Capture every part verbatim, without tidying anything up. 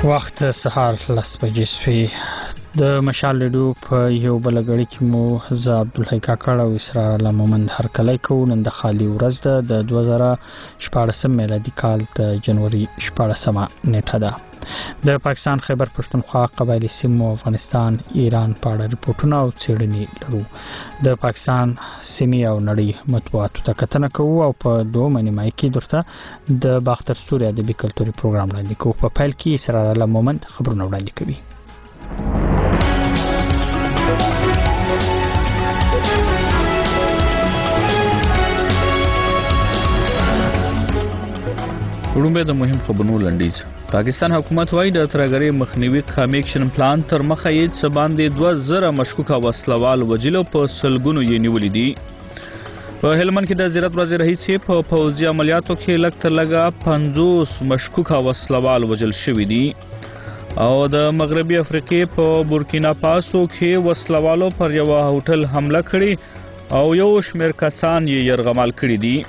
وخت سهار لس بجې شوې. د مشال لډو په یو بل غړي کې مو ز عبدالحی کاکړ او اسرار الله مومند هرکلی کوو. نن د خالي ورځ ده د دوه زره شپاړسم میلادي کال د جنوري شپاړسمه نیټه ده. د پاکستان خیبر پښتونخوا قبایلی سیمو افغانستان ایران په اړه ریپورتونه او څېړنې لرو. د پاکستان سیمې او نړۍ مطبوعاتو ته کتنه کوو او په دومره نیمایي کې درته د باختر ستوري ادبي کلتوري پروګرام وړاندې کوو. په پیل کې اسرار الله مومند خبرونه وړاندې کوي. ورومبه د مهم خبرونو لنډیز. پاکستان حکومت وايي د ترهګرۍ مخنیوي قومي اکشن پلان تر مخه یې څه باندې دوه زره مشکوکه وسلوال وجلو په سلګونو یې نیولي دي. په هلمند کې د زیارت ورځې راهیسې په پوځي عملیاتو کې لږ تر لږه پنځوس مشکوکه وسلوال وجل شوي دي او د مغربي افریقې په بورکینا فاسو کې وسلوالو پر یو هوټل حمله کړې او یو شمېر کسان یې یرغمال کړي دي.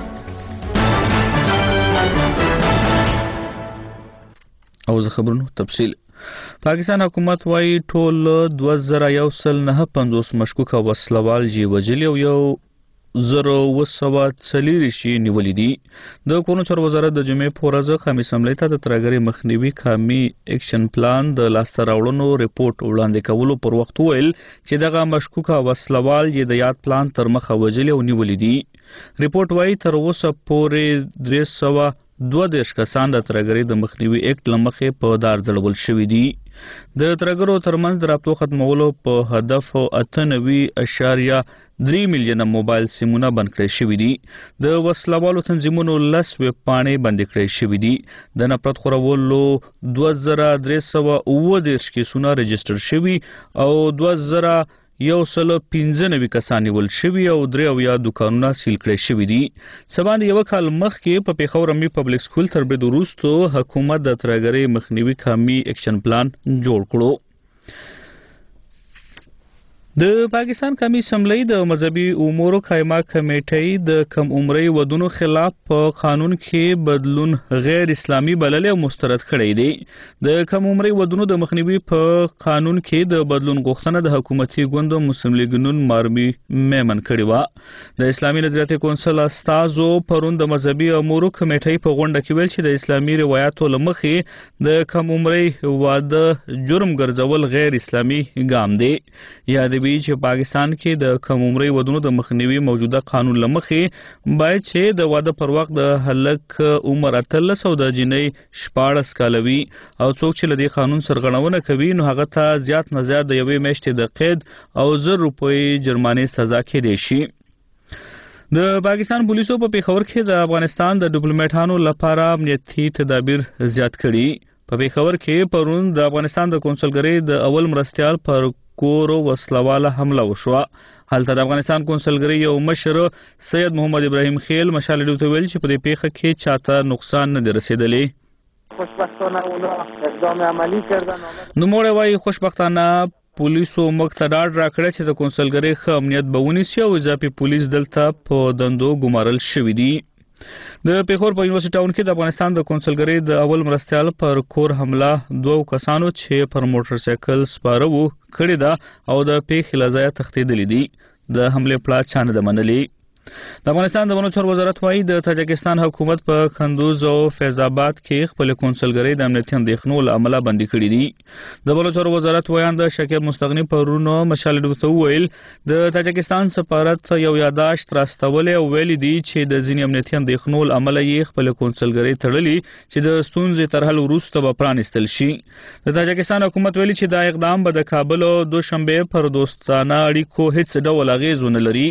او زه خبرونو تفصیل. پاکستان حکومت وايي ټول دوه زره یو سل نه پنځوس مشکوکه وسلوال جی وجلي او یو زره اوه سوه څلېرویشت یې نیولي دي. د کورنیو چارو وزارت د جمعې په ورځ خمیس حملې ته د ترهګرۍ مخنیوي قومي اکشن پلان د لاسته راوړنو ریپورت وړاندې کولو پر وخت وویل چې دغه مشکوکه وسلوال یې د یاد پلان تر مخه وجلي او نیولي دي. ریپورت وايي تر اوسه پورې درې سوه دوه دېرش کسان د ترهګرۍ د مخنیوي اکټ له مخې په دار ځړول شوي دي. د ترهګرو ترمنځ د رابطو ختمولو په هدف اته نوي اعشاریه درې میلیونه موبایل سیمونه بند کړای شوي دي. د وسلوالو تنظیمونو لس ویب پاڼې بندې کړای شوي دي. د نفرت خورولو دوه زره درې سوه اوه دېرش کیسونه رجسټر شوي او دوه زره یو سل پنځه نوي کسان نیول شوي او درې اویا دوکانونه سیل کړای شوي دي. څه باندې یو کال مخکې په پېښور امني پبلک سکول تر برید وروستو حکومت د ترهګرۍ مخنیوي قومي اکشن پلان جوړ کړو. د پاکستان قومي اسمبلی د مذهبي امورو قایمه کمیټې د کم عمرۍ ودونو خلاف په قانون کې بدلون غیر اسلامي بللی او مسترد کړی دی. د کم عمرۍ ودونو د مخنیوي په قانون کې د بدلون غوښتنه د حکومتي ګوند مسلم لیګ نون مارمي میمن کړې وه. د اسلامي نظریاتي کونسل استازو پرون د مذهبي امورو کمیټې په غونډه کې ویل چې د اسلامي روایتو له مخې د کم عمرۍ واده جرم ګرځول غیر اسلامي ګام دی. یاد چې پاکستان کې د کم عمرۍ ودونو د مخنیوي موجوده قانون له مخې باید چې د واده پر وخت د هلک عمر اتلس او د جنۍ شپاړس کاله وي او څوک چې له دې قانون سرغړونه کوي نو هغه ته زیات نه زیات د یوې میاشتې د قید او زر روپۍ جرمانې سزا کېدی شي. د پاکستان پولیسو په پېښور کې د افغانستان د ډیپلوماټانو لپاره امنیتي تدابیر زیات کړي. په پېښور کې پرون د افغانستان د کونسلګرۍ د اول مرستیال پر کورو وسلواله حمله وشوه. هلته د افغانستان کونسلګرۍ یو مشر سید محمد ابراهیم خیل مشال لډو ته ویل چې په دې پیښه کې چاته نقصان نه دی رسیدلی. خوشبختانه اونا اقدام عملی کردن. نوموړی وایي خوشبختانه پولیسو موږ ته ډاډ راکړی چې د کونسلګرۍ ښه امنیت به ونیسي او اضافي پولیس دلته په دندو ګمارل شوي دي. د پېښور په یونیورسيټي ټاون کې د افغانستان د کونسلګرۍ د اول مرستیال پر کور حمله دوه کسانو چې پر موټر سایکل سپاره وو کړې ده او د پیښې له ځایه تښتېدلي دي. د حملې پلان چا نه ده منلی. د افغانستان د ونو چارو وزارت وايي د تاجکستان حکومت په کندوز او فیض آباد کې خپل کونسلګرۍ د امنیتي اندېښنو له امله بندي کړي دي. د ونو چارو وزارت ویاند شکیب مستغني پرون مشال لډو ته وویل د تاجکستان سفارت یو یاداشت راستولی او ویلي دي چې د ځینې امنیتي اندېښنو له امله یې خپل کونسلګرۍ تړلي چې د ستونزې تر حل وروسته به پرانیستل شي. د تاجکستان حکومت ویلي چې دا اقدام به د کابل او دوشنبې پر دوستانه اړیکو هیڅ ډول اغیز ونه لري.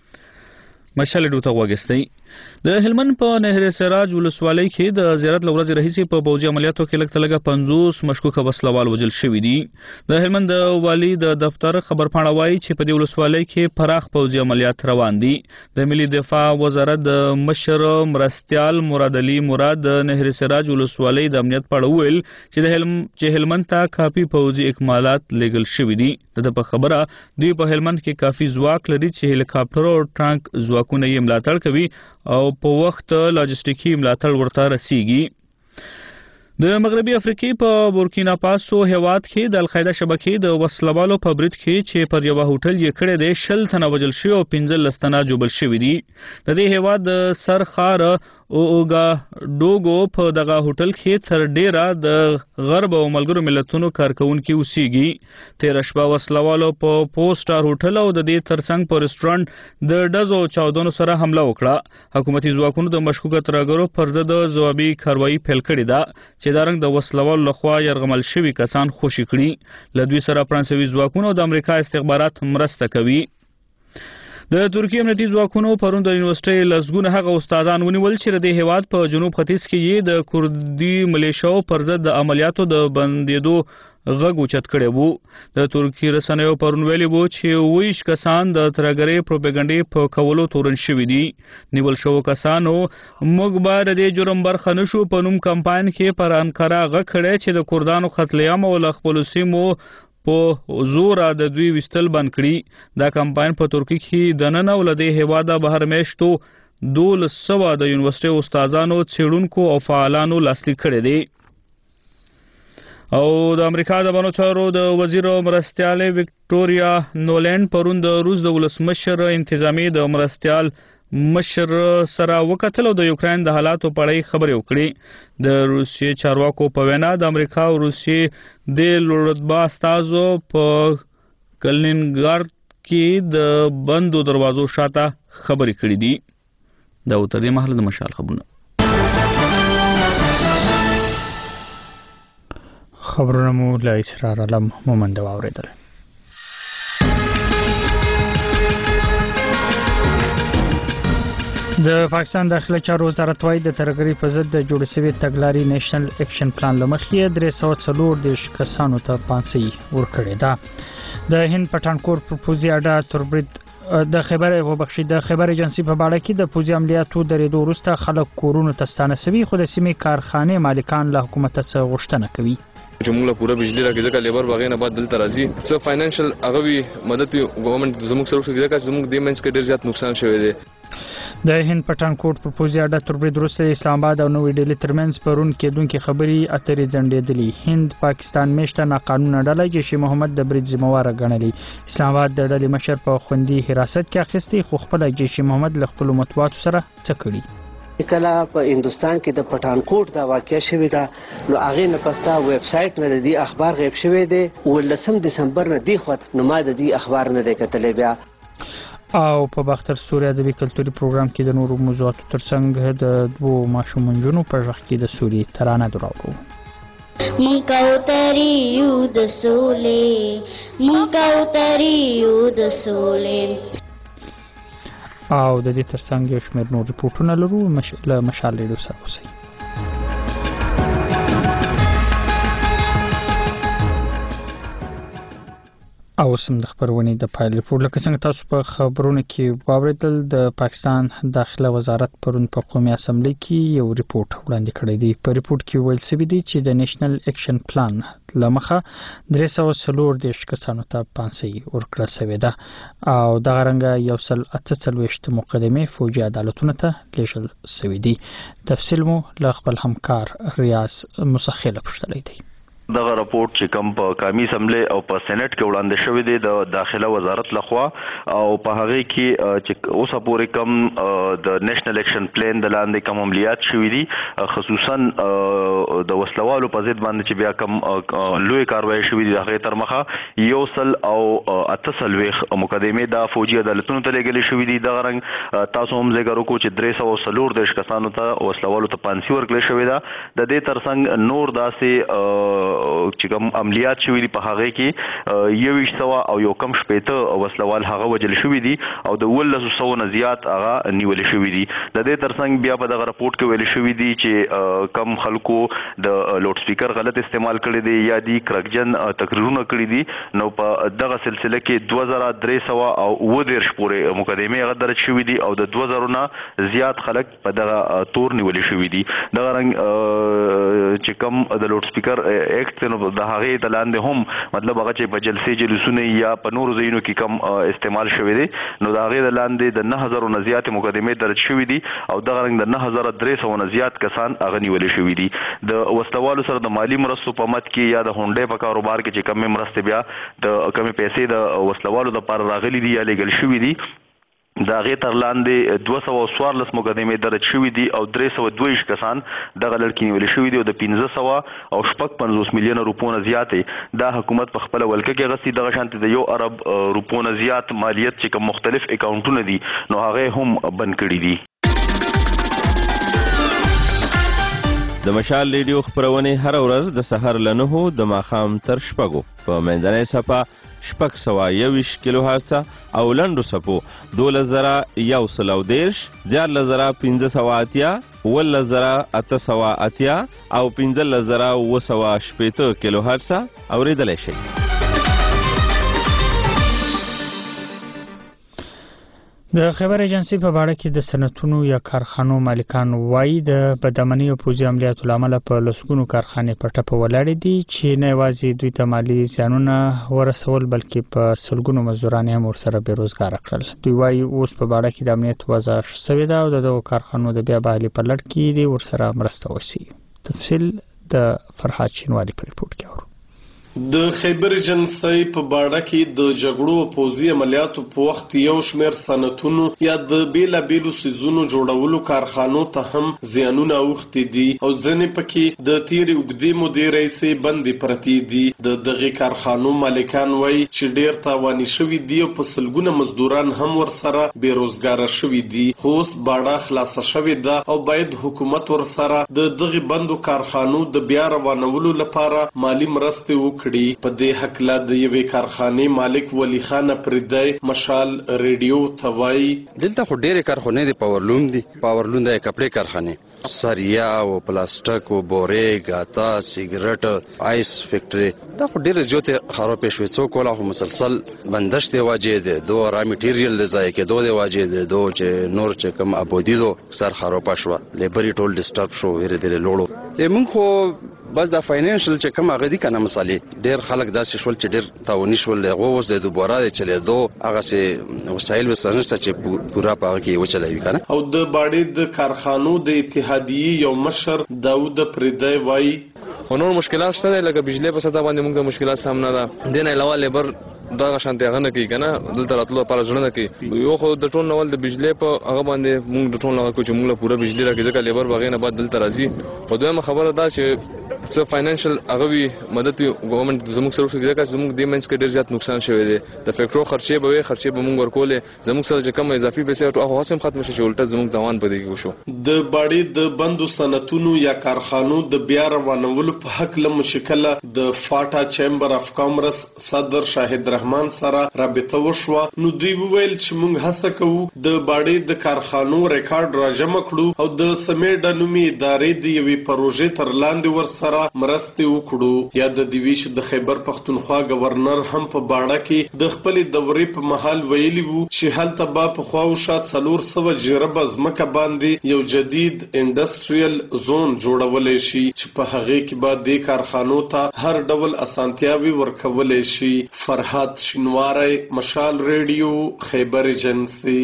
مشال لډو ته وګستئ. د هلمند په نهر سراج ولسوالۍ کې د زیارت له ورځې راهیسې په پوځي عملیاتو کې لږ تر لږه پنځوس مشکوکه وسلوال وژل شوي دي. د هلمند د والي د دفتر خبرپاڼه وایي چې په دې ولسوالۍ کې پراخ پوځي عملیات روان دي. د ملي دفاع وزارت د مشر مرستیال مراد علي مراد د نهر سراج ولسوالۍ د امنیت په اړه وویل چې د هلمند چې هلمند ته کافي پوځي اکمالات لیږل شوي دي. د په خبره دوی په هلمند کې کافي ځواک لري چې هلیکاپټر او ټانک ځواکونه یې ملاتړ کوي او په وخت لاجستیکي ملاتړ ورته رسیږي. د مغربي افریقې په بورکینا فاسو هیواد کې د القاعده شبکې د وسلوالو په برید کې چې پر یو هوټل یې کړی دی شل تنه وژل شوي او پنځلس تنه جوبل شوي دي. د دې هیواد د سر ښار اوګاډوګو په دغه هوټل کې تر ډیره د غرب او ملګرو ملتونو کارکونکي اوسېږي. تېره شپه وسلوالو په پوسټر هوټل او د دې ترڅنګ په رسټورانټ د ډزو چاودنو سره حمله وکړه. حکومتي ځواکونو د مشکوکه ترهګرو پر ضد د ځوابي کاروایي پیل کړې ده چې دا رنګ د وسلوالو لخوا یرغمل شوي کسان خوشي کړي. له دوی سره فرانسوي ځواکونو د امریکا استخبارات مرسته کوي. د ترکیې امنیتي ځواکونو پرون د یونیورسيټۍ لسګونه هغه استادان ونیول چې د دې هیواد په جنوب ختیځ کې یې د کوردي ملیشیاو پر ضد د عملیاتو د بندېدو غږ اوچت کړی وو. د ترکیې رسنیو پرون ویلي وو چې اوویشت کسان د ترهګرۍ پروپاګانډې په کولو تورن شوي دي. نیول شوو کسانو موږ به د دې جرم برخه نشو په نوم کمپاین کې پر انقره غږ کړی چې د کردانو قتل عام او له خپلو سیمو په زوره د دوی ویستل بند کړي. دا کمپاین په ترکیه کې دننه او له دې هیواده بهر میاشتو دولس سوه د یونیورسيټۍ استادانو څېړونکو او فعالانو لاسلیک کړی دی. او د امریکا د بانو چارو د وزیر مرستیال وکټوریا نولند پرون د روس د ولسمشر انتظامی د مرستیال مشر سره وکتل او د یوکرين د حالاتو په اړه خبرې وکړي. د روسیې چارواکو په وینا د امریکا او روسیې د لوړرتبه استازو په کلینینګراد کې د بندو دروازو شاته خبرې کړې دي. دا تر دې مهاله د مشال خبرونه خبرونه مو له اسرار علم مومند واوریدل. د پاکستان داخله چارو وزارت وايي د ترهګرۍ په ضد د جوړ شوي تګلارې نېشنل اکشن پلان لمخې درې سوه څلور دېرش کسانو ته پانسۍ ورکړې ده. د هند پټانکور پر پوځي اډه تربرید د خبر وبخښي د خبر ایجنسی په باړه کې د پوځي عملیاتو درېدو وروسته خلک کورونو ته ستانه شوي خو د سیمې کارخانې مالکان له حکومت څخه غوښتنه کوي چې موږ له پوره بجلی راکې ځکه لیبر باغې نه بعد دلته راځي څه فاینانشل هغه وي مدد ګورنمنت زموږ سره وشي ځکه چې زموږ د منځ کې ډېر زیات نقصان شوی دی. د هند پټانکوټ پر پوځي اډه تربرید وروسته اسلام آباد او نوې ډیلي ترمنځ پرون کېدونکې خبرې اترې ځنډېدلې. هند پاکستان میشته ناقانونه ډله جیش محمد د برید ذمہواره ګڼلې. اسلام آباد د ډلې مشر په خوندي حراست کې اخیستي خو خپل جیش محمد له خپل مطبوعاتو سره څه کړي. کله په هندستان کې د پټانکوټ دا واقعیا شوې ده نو هغه نه پستا ویب سټ نه دی اخبار غیب شوی دی ولسم دسمبر نه دی خو نو ما د دې اخبار نه دی کتلې بیا. او په باختر سوري ادبي کلتوري پروګرام کې د نورو موضوعاتو ترڅنګ د دوو ماشومانو په ځخ کې د سوري ترانه دراوو. مونږ کوتري یو د سولې مونږ کوتري یو د سولې. او د دې ترڅنګ یو شمېر نور ریپورتونه لرو مش... له مشال ریډیو سره اوسئ. او سم د خبرونې د پایل ریپورت لکه څنګه تاسو په خبرونه کې واوریدل د پاکستان داخله وزارت پرون په قومي اسمبلی کې یو ریپورت وړاندې کړی دی. په ریپورت کې ویل شوی دی چې د نېشنل اکشن پلان لمخه درې سوه څلور دېرش کسانو ته پانسۍ ورکړل شوې ده او دغه رنګه یو سل اته څلوېښت مقدمې فوجي عدالتونو ته لیږل شوي دي. تفصیل مو له خپل همکار ریاض مسخیله پوښتلی دی. دغه راپورټ چې کوم په قومي اسمبلی او په سېنات کې وړاندې شوی دی د داخله وزارت لخوا او په هغه کې چې اوسه پورې کوم د نېشنل اکشن پلان د لاندې کوم عملیات شوي دي خصوصا د وسلوالو په ضد باندې چې بیا کوم لوی کاروایی شوي دي هغه تر مخه یو سل او اته څلوېښت مقدمې د فوجي عدالتونو ته لیږلې شوي دي. دغه رنګ تاسو هم ذکر وکړو چې درې سوه څلور دېرش کسانو ته وسلوالو ته پانسۍ ورکړل شوې ده. د دې ترڅنګ نور داسې چې کوم عملیات شوي دي په هغه کې یوویشت سوه او یو کم شپېته وسلوال هغه وجل شوي دي او د اوولسو سوو نه زیات هغه نیولې شوي دي. د دې ترڅنګ بیا په دغه راپورټ کې ویل شوي دي چې کم خلکو د لوډ سپیکر غلط استعمال کړی دی یا دی کرکجن تقریرونه کړي دي نو په دغه سلسله کې دوه زره درې سوه او اووه دېرش پورې مقدمې هغه درج شوي دي او د دوه زرو نه زیات خلک په دغه تور نیولې شوي دي. دغه رنګ چې کم د لوډ سپیکر ایکټ نو د هغه د لاندې هم مطلب هغه چې په جلسې جلوسونه یا په نورو ځایونو کې کم استعمال شوی دی نو د هغه د لاندې د نه هزار نه زیات مقدمې درج شوې دي او دغه رنګ د نه هزار درې سوه نه زیات کسان هغه نیول شوي دي. د وسلوالو سره د مالی مرستو په مت کې یا د هونډې په کاروبار کې چې کمې مرستې بیا د کمې پیسې د وسلوالو لپاره راغلي دي یا لګل شوي دي د هغې تر لاندې دوه سوه څوارلس مقدمې درج شوي دي او درې سوه دوه ویشت کسان دغه لړ کې نیولي شوي دي او د پنځه سوه او شپږ پنځوس میلیونه روپو نه زیاتې دا حکومت په خپله ولکه کې اخیستي. دغه شانتې د یو ارب روپو نه زیات مالیت چې کوم مختلف اکاونټونه دي نو هغې هم بند کړي دي. د مشال ریډیو خپرونې هر ورځ د سحر له نهو د ماښام تر شپږو په منځنۍ څپه شپږ سوه یوویشت کیلو هرڅه او لنډو څپو دولس زره یو سل او دېرش دیارلس زره پنځه سوه اتیا اوولس زره اته سوه اتیا او پنځلس زره اووه سوه شپېته کیلو هرڅه اورېدلی شئ. د خبر ایجنسی په اړه کې د صنعتونو یا کارخانو مالکان وایي د بدامنۍ او پوځي عملیاتو لامل په لسګونو کارخانې په ټپه ولاړې دي چې نه یوازې دوی ته مالي زیانونه ورسول بلکې په سلګونو مزدوران هم ورسره بیروزګاره کړل. دوی وایي اوس په اړه کې د امنیت وضع شوې ده او د دغو کارخانو د بیا بحالي په لړ کې دي ورسره مرسته وشي. تفصیل د فرحاد شینوالي په ریپورت کې اورو. د خیبر ایجنسی په باړه کې د جګړو او پوځي عملیاتو په وخت یو شمېر صنعتونو یا د بیلابیلو څیزونو جوړولو کارخانو ته هم زیانونه اوښتي دي او ځینې پکې د تیرې اوږدې مودې راهیسې بندې پرتې دي. د دغې کارخانو مالکان وایي چې ډېر تاواني شوي دي او په سلګونه مزدوران هم ورسره بېروزګاره شوي دي. خو اوس باړه خلاصه شوې ده او باید حکومت ورسره د دغې بندو کارخانو د بیا روانولو لپاره مالي مرستې وکړي. په دې هکله د یوې کارخانې مالک ولی خان پردی مشال ریډیو ته وایي دلته خو ډېرې کارخانې دي، پاورلوم دي، پاورلوم د کپړې کارخانې، سریا او پلاستیک او بورې، ګاتا، سیګریټ، آیس فیکټري، دا خو ډېرې زیاتې خرابې شوې. څوک ولا خو مسلسل بندش دی واجې دی، دو را میټیریل دی ضایع کېدو دی واجې دی، دو چې نور چې کوم ابودي دو سر خرابه شوه، لیبري ټول ډسټرب شو، ډېرې ډېرې لوړو. موږ خو بس دا فاینانشل چې کوم هغه دي کنه مثالې ډېر خلک داسې شول چې ډېر تاواني شول. هغه اوس د دوباره د چلېدو هغسې وسایل ورسره نشته چې پوره په هغه کې وچلوي که نه. او د باړې د کارخانو د اتحادیې یو مشر داود پردی وایي خو نور مشکلات شته دی لکه بجلۍ په سطح باندې موږ د مشکلات سامنا ده. دې نه علاوه لیبر دغه شانتې هغه نه کوي که نه، دلته راتلو لپاره زړه نه کوي. یو خو د ټول نول د بجلۍ په هغه باندې موږ د ټول هغه کوو چې موږ له پوره بجلۍ راکړي ځکه لیبر به هغې نه بعد دلته راځي. خو دویمه خبره دا چې څه فاینانشل هغه وي مدد وي ګورنمنټ زموږ سره وکړي ځکه چې زموږ دې منځ کې ډېر زیات نقصان شوی دی. د فیکټرو خرچې به وي، خرچې به موږ ورکولې، زموږ سره چې کوم اضافي پیسې هغه هسې هم ختمه شي چې الټه زموږ تاوان په دې کې وشو. د باړې د بندو صنعتونو یا کارخانو د بیا روانولو په هکله مشکله د فاټا چیمبر اف کامرس صدر شاهد رحمان سره رابطه وشوه. نو دوی وویل چې موږ هڅه کوو د باړې د کارخانو ریکارډ راجمع کړو او د سمیډا نومي ادارې د یوې پروژې تر لاندې ورسره مرستې وکړو. یا د دیویش د خیبر پښتونخوا گورنر هم په باړه کې د خپلې دورې په مهال ویلي وو چې هلته به په خواوشا څلور سوه جربه ځمکه باندې یو جدید انډسټریل زون جوړولی شي چې په هغې کې به دې کارخانو ته هر ډول اسانتیاوي ورکولی شي. فرحاد شینواری، مشال ریډیو، خیبر ایجنسی.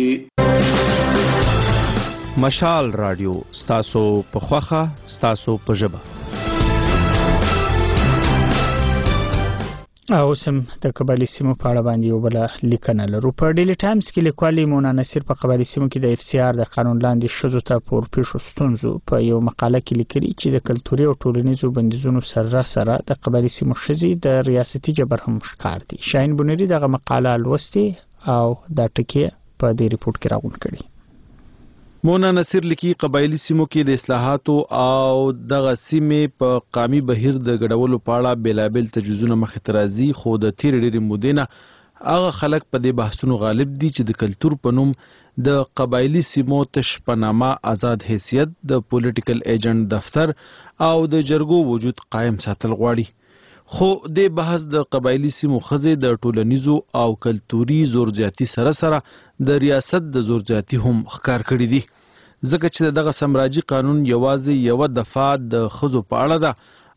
مشال رادیو ستاسو په خوخه ستاسو په ژبه. او سم د قبایلی سیمو په اړه باندې یو بل لیکنه لرو. په ډیلی ټایمز کې لیکوالي مونا نصیر په قبایلی سیمو کې د اف سی آر د قانون لاندې ښځو ته په ورپېښو ستونزو په یو مقاله کې لیکلي چې د کلتوري او ټولنیزو بندیزونو سره سره د قبایلی سیمو ښځې د ریاستي جبر هم ښکار دي. شاهین بونیری دغه مقاله لوستې او دا ټکي په دې ریپورت کې راغونډ کړي. مونا نصیر لیکي قبایلی سیمو کې د اصلاحاتو او دغه سیمې په قامي بهیر د ګډولو په اړه بیلابیل تجویزونه مخې ته راځي، خو د تېرې ډېرې مودې نه هغه خلک په دې بحثونو غالب دي چې د کلتور په نوم د قبایلی سیمو تش په نامه آزاد حیثیت، د پولیټیکل ایجنټ دفتر او د جرګو وجود قائم ساتل غواړي. خو د بحث د قبایلی سیمو ښځې د ټولنیزو او کلتوري زورزیاتي سره سره د ریاست د زورزیاتي هم ښکار کړي دي، ځکه چې دغه سمراجي قانون یوازې یوه دفعه د ښځو په اړه ده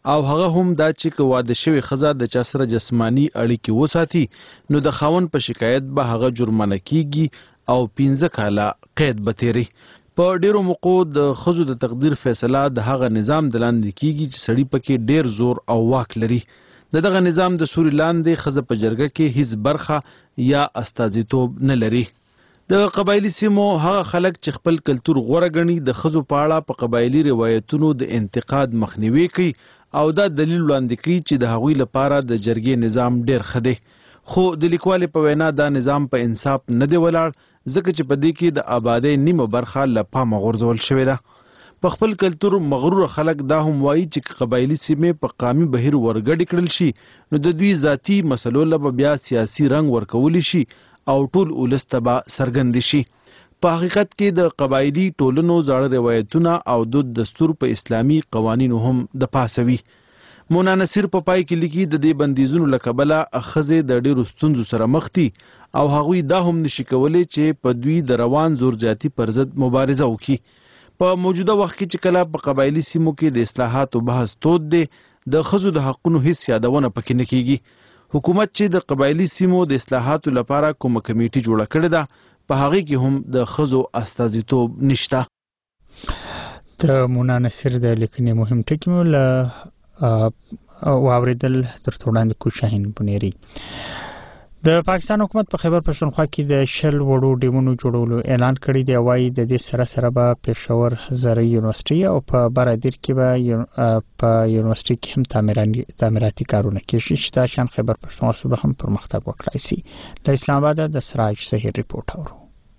او هغه هم دا چې که واده شوی ښځه د چا سره جسماني اړیکې وساتي نو د خاوند په شکایت به هغه جرمانه کیږي او پنځه کاله قید به تیری. په ډیرو موقعو د ښځو د تقدیر فیصله د هغه نظام د لاندې کیږي چې سړی پکې ډیر زور او واک لري. د دغه نظام د سوري لاندې ښځه په جرګه کې هیڅ برخه یا استازیتوب نه لري. د قبایلی سیمو هغه خلک چې خپل کلتور غوره ګڼي د ښځو په اړه په قبایلی روایتونو د انتقاد مخنیوي کوي او دا دلیل وړاندې کوي چې د هغوی لپاره د جرګې نظام ډیر ښه دی. خو د لیکوالې په وینا دا نظام په انصاف نه دی ولاړ ځکه چې په دې کې د آبادۍ نیمه برخه له پامه غورځول شوې ده. په خپل کلتور مغرور خلک دا هم وایي چې قبایلی سیمې په قامي بهیر ورګډې کړل شي نو د دوی ذاتي مسلو له بیا سیاسي رنګ ورکولی شي او ټول ولس ته به څرګند شي. په حقیقت کې د قبایلی ټولنو زاړه روایتونه او دود دستور په اسلامي قوانینو هم د پاسه وي. مونا نصیر په پای کې لیکي د دې بندیزونو له کبله ښځې د ډېرو ستونزو سره مخ دي او هغوی دا هم نشي کولی چې په دوی د روان زور زیاتي پر ضد مبارزه وکړي. په موجوده وخت کې چې کله په قبایلی سیمو کې د اصلاحاتو بحث تود دی د ښځو د حقونو هیڅ یادونه پکې نه کیږي. حکومت چې د قبایلی سیمو د اصلاحاتو لپاره کومه کمیټي جوړه کړې ده په هغې کې هم د ښځو استازیتوب نشته. د مونا نصیر د لیکنې مهم ټکي مو له واوریدل درته وړاندې کوو شاهین بنيري. د پاکستان حکومت په خیبر پښتونخوا کې د شل وړو ډیمونو جوړولو اعلان کړی دی. وايي د دې سره سره به پېښور زرعي یونیورسيټي او په برادر کې به په یونیورسيټي کې هم تعمیراتي کارونه کیږي چې دا شان خیبر پښتونخوا صوبه هم پرمختګ وکړای شي. د اسلام آباد د سراج صحیح ریپورت اورو.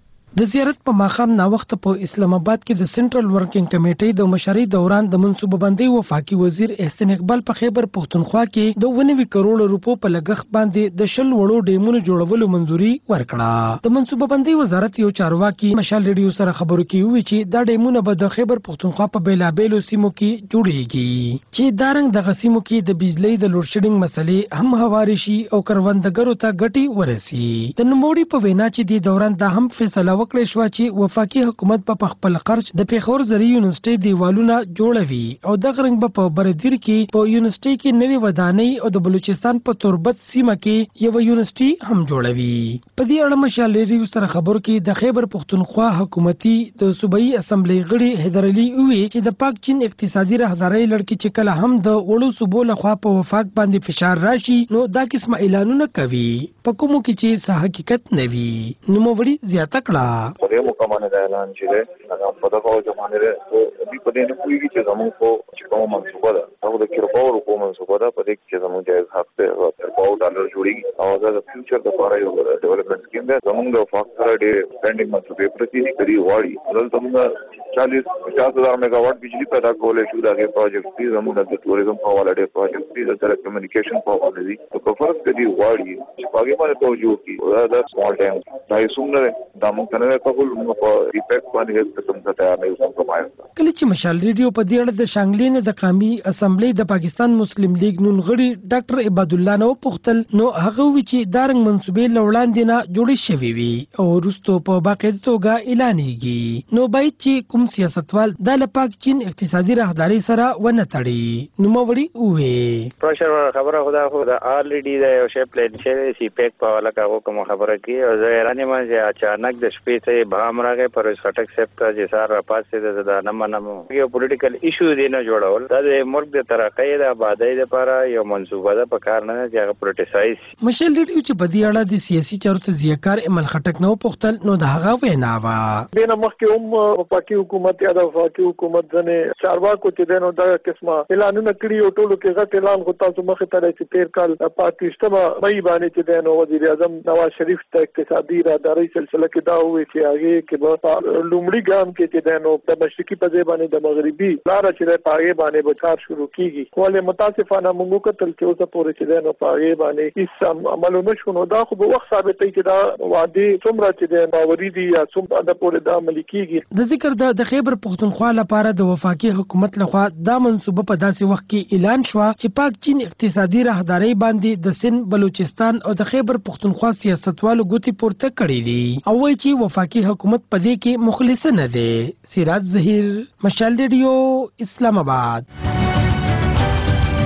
د زیارت په ماخام نا وخت په اسلام آباد کې د سنټرل ورکینګ کمیټې د مشرۍ دوران د منصوبه بندۍ وفاقي وزیر احسان اقبال په خیبر پښتونخوا کې د ونوي کروڑ روپو په لګښت باندې د شل وړو ډیمونو جوړولو منځوري ورکړه. د منصوبه بندۍ وزارت یو چارواکي مشال ریډیو سره خبرو کې وی چې دا ډیمونه به د خیبر پښتونخوا په بیلابېلو سیمو کې جوړیږي چې دارنګ د غسیمو کې د بجلی د لوډ شیډینګ مسلې هم هواري شي او کروندګرو ته ګټي ورسي. د نوموړي په وینا چې د دوران دا هم فیصله وکړې شو چې وفاقي حکومت په خپل خرچ د پېښور زرعي یونیورسيټي دیوالونه جوړوي او د غرنګ په برادر کې په یونیورسيټي کې نوې ودانۍ او د بلوچستان په تربت سیمه کې یو یونیورسيټي هم جوړوي. په دې اړه مشال ریډیو سره خبرو کې د خیبر پښتونخوا حکومتي د صوبایي اسمبلی غړي حیدر علي وی چې د پاک چین اقتصادي راهداري لړکی چې کله هم د وړو صوبو لخوا په وفاق باندې فشار راشي نو دا قسمه اعلانونه کوي په کومو کې چې صح حقیقت نه وي. نو موري زیاته کړه په مکمل د اعلان چې هغه په دغه ځمانه لري او دې په دې نه کوي چې زموږ په چې کومه منصوبه ده هغه د کیرپاور په منصوبه ده په دې کې زموږ جایز حق ته کیرپاور ډالر جوړي او دا د فیوچر لپاره یو ډیولپمنٹ سکیم ده. زموږ د فاکټر ډېر پینډینګ منصوبې پرتی دي کړي واړي ولل زموږ چالیس پچاس هزار میگاواټ بجلی پیدا کولای شو. دا کې پروجیکټ دي زموږ د ټوریزم په حواله ډېر پروجیکټ دي د ټیلیکومونیکیشن په حواله دي په فرض کې دي واړي چې پاګې باندې توجه کوي دا سمال ټایم دا یې څومره دا مونږ نه قبول په ریپیکټ باندې هیڅ قسم څه تیار نه یو کمپرمایز. کله چې مشال ریډیو په دې اړه د شانګلین د قومي اسمبلی د پاکستان مسلم لیگ نون غړي ډاکټر عباد الله نو پختل نو هغه وی چې دارنګ منصوبې لوړاندې نه جوړې شوې وي او وروسته په باقاعده توګه اعلانېږي نو باید چې کوم سیاستوال د پاک چین اقتصادي راهداري سره ونه تړي. نو موري وې پروشر خبره خدا خدا الریډي د یو شی پلان شوی سی پیک په لکه کوم خبره کی او زه رانه ما چې اچانک د شپې ته بام راغی پر سټک سیفټ چې سار پاسې د نه منمو یو پولیټیکل ایشو دی نه جوړول دا د ملک د ترقۍ د آبادی لپاره یو منصوبه ده په کار نه چې هغه پروټیسایز مشل ریډیو چې په دې اړه د سیاسي چارو ته ځیکار عمل خټک نو پختل نو د هغه وینا وا دینه مخکې هم پاکي حکومت یا د وفاقي حکومت ځنه چارواکو چې دینو دا قسمه اعلانونه کړی او ټولو کې غټ اعلان غوښتل چې مخه ته چې تیر کال پاکستان مې باندې چې دینو وزیر اعظم نواز شریف ته اقتصادي راهداري سلسله کې دا وی چې هغه کې به لومړی ګام کې چې دینو د مشرقي په ځای باندې د مغربي لار چې د پاګې باندې بچار شروع کیږي کوله متاسفانه موږ کتل چې اوسه پورې چې دینو پاګې باندې هیڅ عمل نه شونه دا خو به وخت ثابتوي چې دا وادي څومره چې د باوري دي یا څومره د پورې د عملي کیږي. د ذکر د خیبر پښتونخوا لپاره د وفاقي حکومت لخوا دا منصوبه په داسې وخت کې اعلان شو چې پاک چین اقتصادي راهداري باندې د سند بلوچستان او د خیبر پښتونخوا سیاستوالو ګوتی پورته کړی دي او وایي چې وفاقي حکومت په دې کې مخلص نه دی. سراج ظهیر مشال ریډیو اسلام آباد.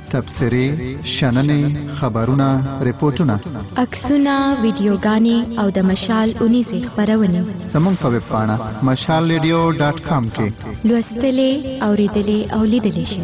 تبصرې شننې خبرونه ریپورتونه عکسونه ویډیوګانې او د مشال اونیزې خبرونه زموږ په ویب پاڼه مشال ریډیو ډاټ کام کې لوستلې اوریدلې او لیدلې شئ.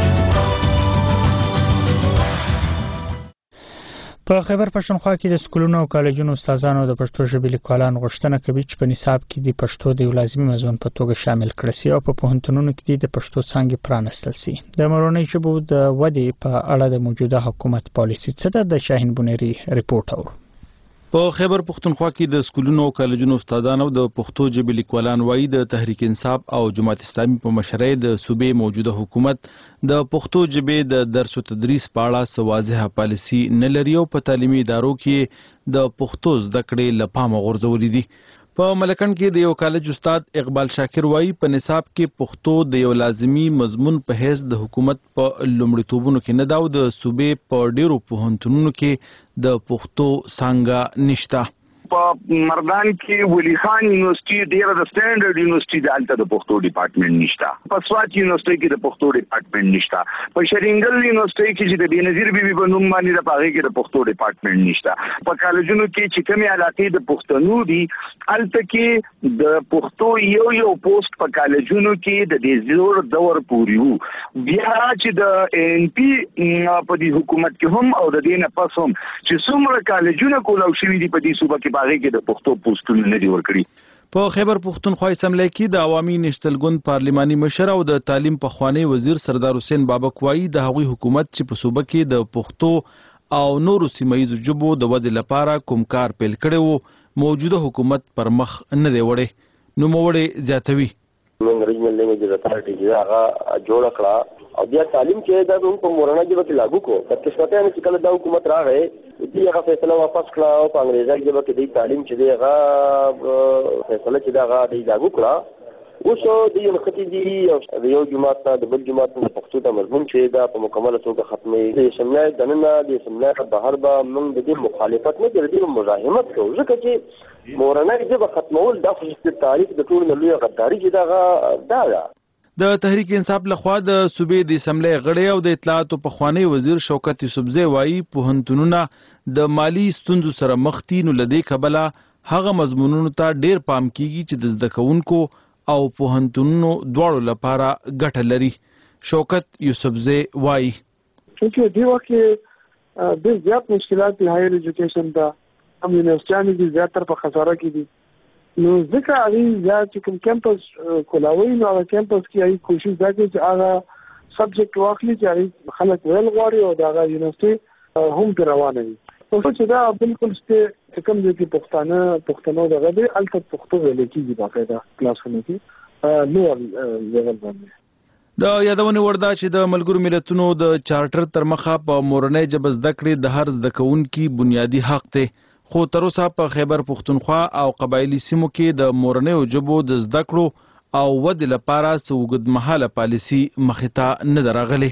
په خیبر پښتونخوا کې د سکولونو او کالجونو استادانو د پښتو ژبې لیکوالان غوښتنه کوي چې په نصاب کې د پښتو د یو لازمي مضمون په توګه شامل کړي شي او په پوهنتونونو کې د پښتو څانګې پرانستل شي. د مورنۍ ژبو د ودې په اړه د موجوده حکومت پالیسي څه ده؟ د شاهین بونيري ریپورت اورو. په خیبر پښتونخوا کې د سکولونو او کالجونو استادانو د پښتو ژبې لیکوالان وایي د تحریک انصاف او جماعت اسلامي په مشرۍ د صوبې موجوده حکومت د پښتو ژبې د درس او تدریس په اړه واضحه پالیسي نه لري او په تعلیمي ادارو کې د پښتو زده کړې له پامه غورځولې دي. په ملکن کې د یو کالج استاد اقبال شاکر وایي په نصاب کې پښتو د یو لازمي مضمون په حیث د حکومت په لومړیتوبونو کې نه دا او د صوبې په ډیرو پوهنتونونو کې د پښتو څانګه نشته. په مردان کې ولی خان یونیورسيټي ډیره د سټانډرډ یونیورسيټي د الته د پښتو ډپارټمنټ نشته. په سوات یونیورسيټي کې د پښتو ډپارټمنټ نشته. په شرینګل یونیورسيټي کې چې د بینظیر بیبي په نوم باندې د پاغې کې د پښتو ډپارټمنټ نشته. په کالجونو کې چې کومې علاقې د پښتنو دي الته کې د پښتو یو یو پوسټ په کالجونو کې د دې زور دور پوري وو. بیا چې د ان پی په دې حکومت کې هم او د دې نه پس هم چې څومره کالجونه کولاو شوي دي په دې صوبه کې باغې کې د پښتو پوسټونه نه دی ورکړي. په خیبر پښتونخوا اسمبلی کې د عوامي نشتل ګوند پارلماني مشر او د تعلیم پخوانی وزیر سردار حسین بابک وایي د هغوی حکومت چې په صوبه کې د پښتو او نورو سیمایي ژبو د ودې لپاره کوم کار پیل کړی وو موجوده حکومت پر مخ نه دی وړی. نو موړې زیاتوي موږ ریجنل لینګویج اتھارټي چې هغه جوړ کړه او بیا تعلیم چې دا موږ په مورنۍ ژبه کې لاګو کو د قسمتانه چې کله دا حکومت راغی دې هغه فیصله واپس کړه او په انګریزي ژبه کې د تعلیم چې دی هغه فیصله چې دا هغه دی لاګو کړه. اوس د یو خطي دی یو جماعت نه د بل جماعت نه پښتو ته مضمون چې دا په مکمله توګه ختمي د سملای دننه د سملای بهر به موږ د دې مخالفت نه کړو د مزاحمت کوو ځکه چې مورنۍ ژبه ختمول د تاریخ د ټول لوی غداري چې دا دا د تحریک انصاف لخوا د صوبې د اسمبلی غړي او د اطلاعات او پخوانی وزیر شوکت یوسفزی وایي پوهنتونونه د مالی ستونزو سره مخ دي نو لدې کبله هغه مضمونونو ته ډیر پام کیږي چې د زده کوونکو او پوهنتونونو دواړو لپاره ګټه لري. شوکت یوسفزی وایي چې دی وکه د زیات مشکلات په هایر ایجوکیشن دا هم یونیورسيټانو کې زیاتره په خساره کې دي نو ځکه اړ یا چې کوم کیمپس کولاوي نو هغه کیمپس کې ای کوشش دا کوي چې هغه سبجیکټ واخلي چې خلک ویل غواړي او دا یونیورسيټي هم روانه وي. او چې دا بالکل ست کوم دي چې پښتانه پښتنو دغه دي الته پښتو ویل کېږي باقاعده کلاسونه کې نو لیول باندې. د یادونه وردا چې د ملګرو ملتونو د چارټر تر مخه په مورنۍ ژبه زده کړې د هر زده کوونکي بنیادی حق دی خو تر اوسه په خیبر پښتونخوا او قبایلی سیمو کې د مورنۍ ژبو د زده کړو او ودې لپاره څوګدمحاله پالیسي مخې ته نه درغلي.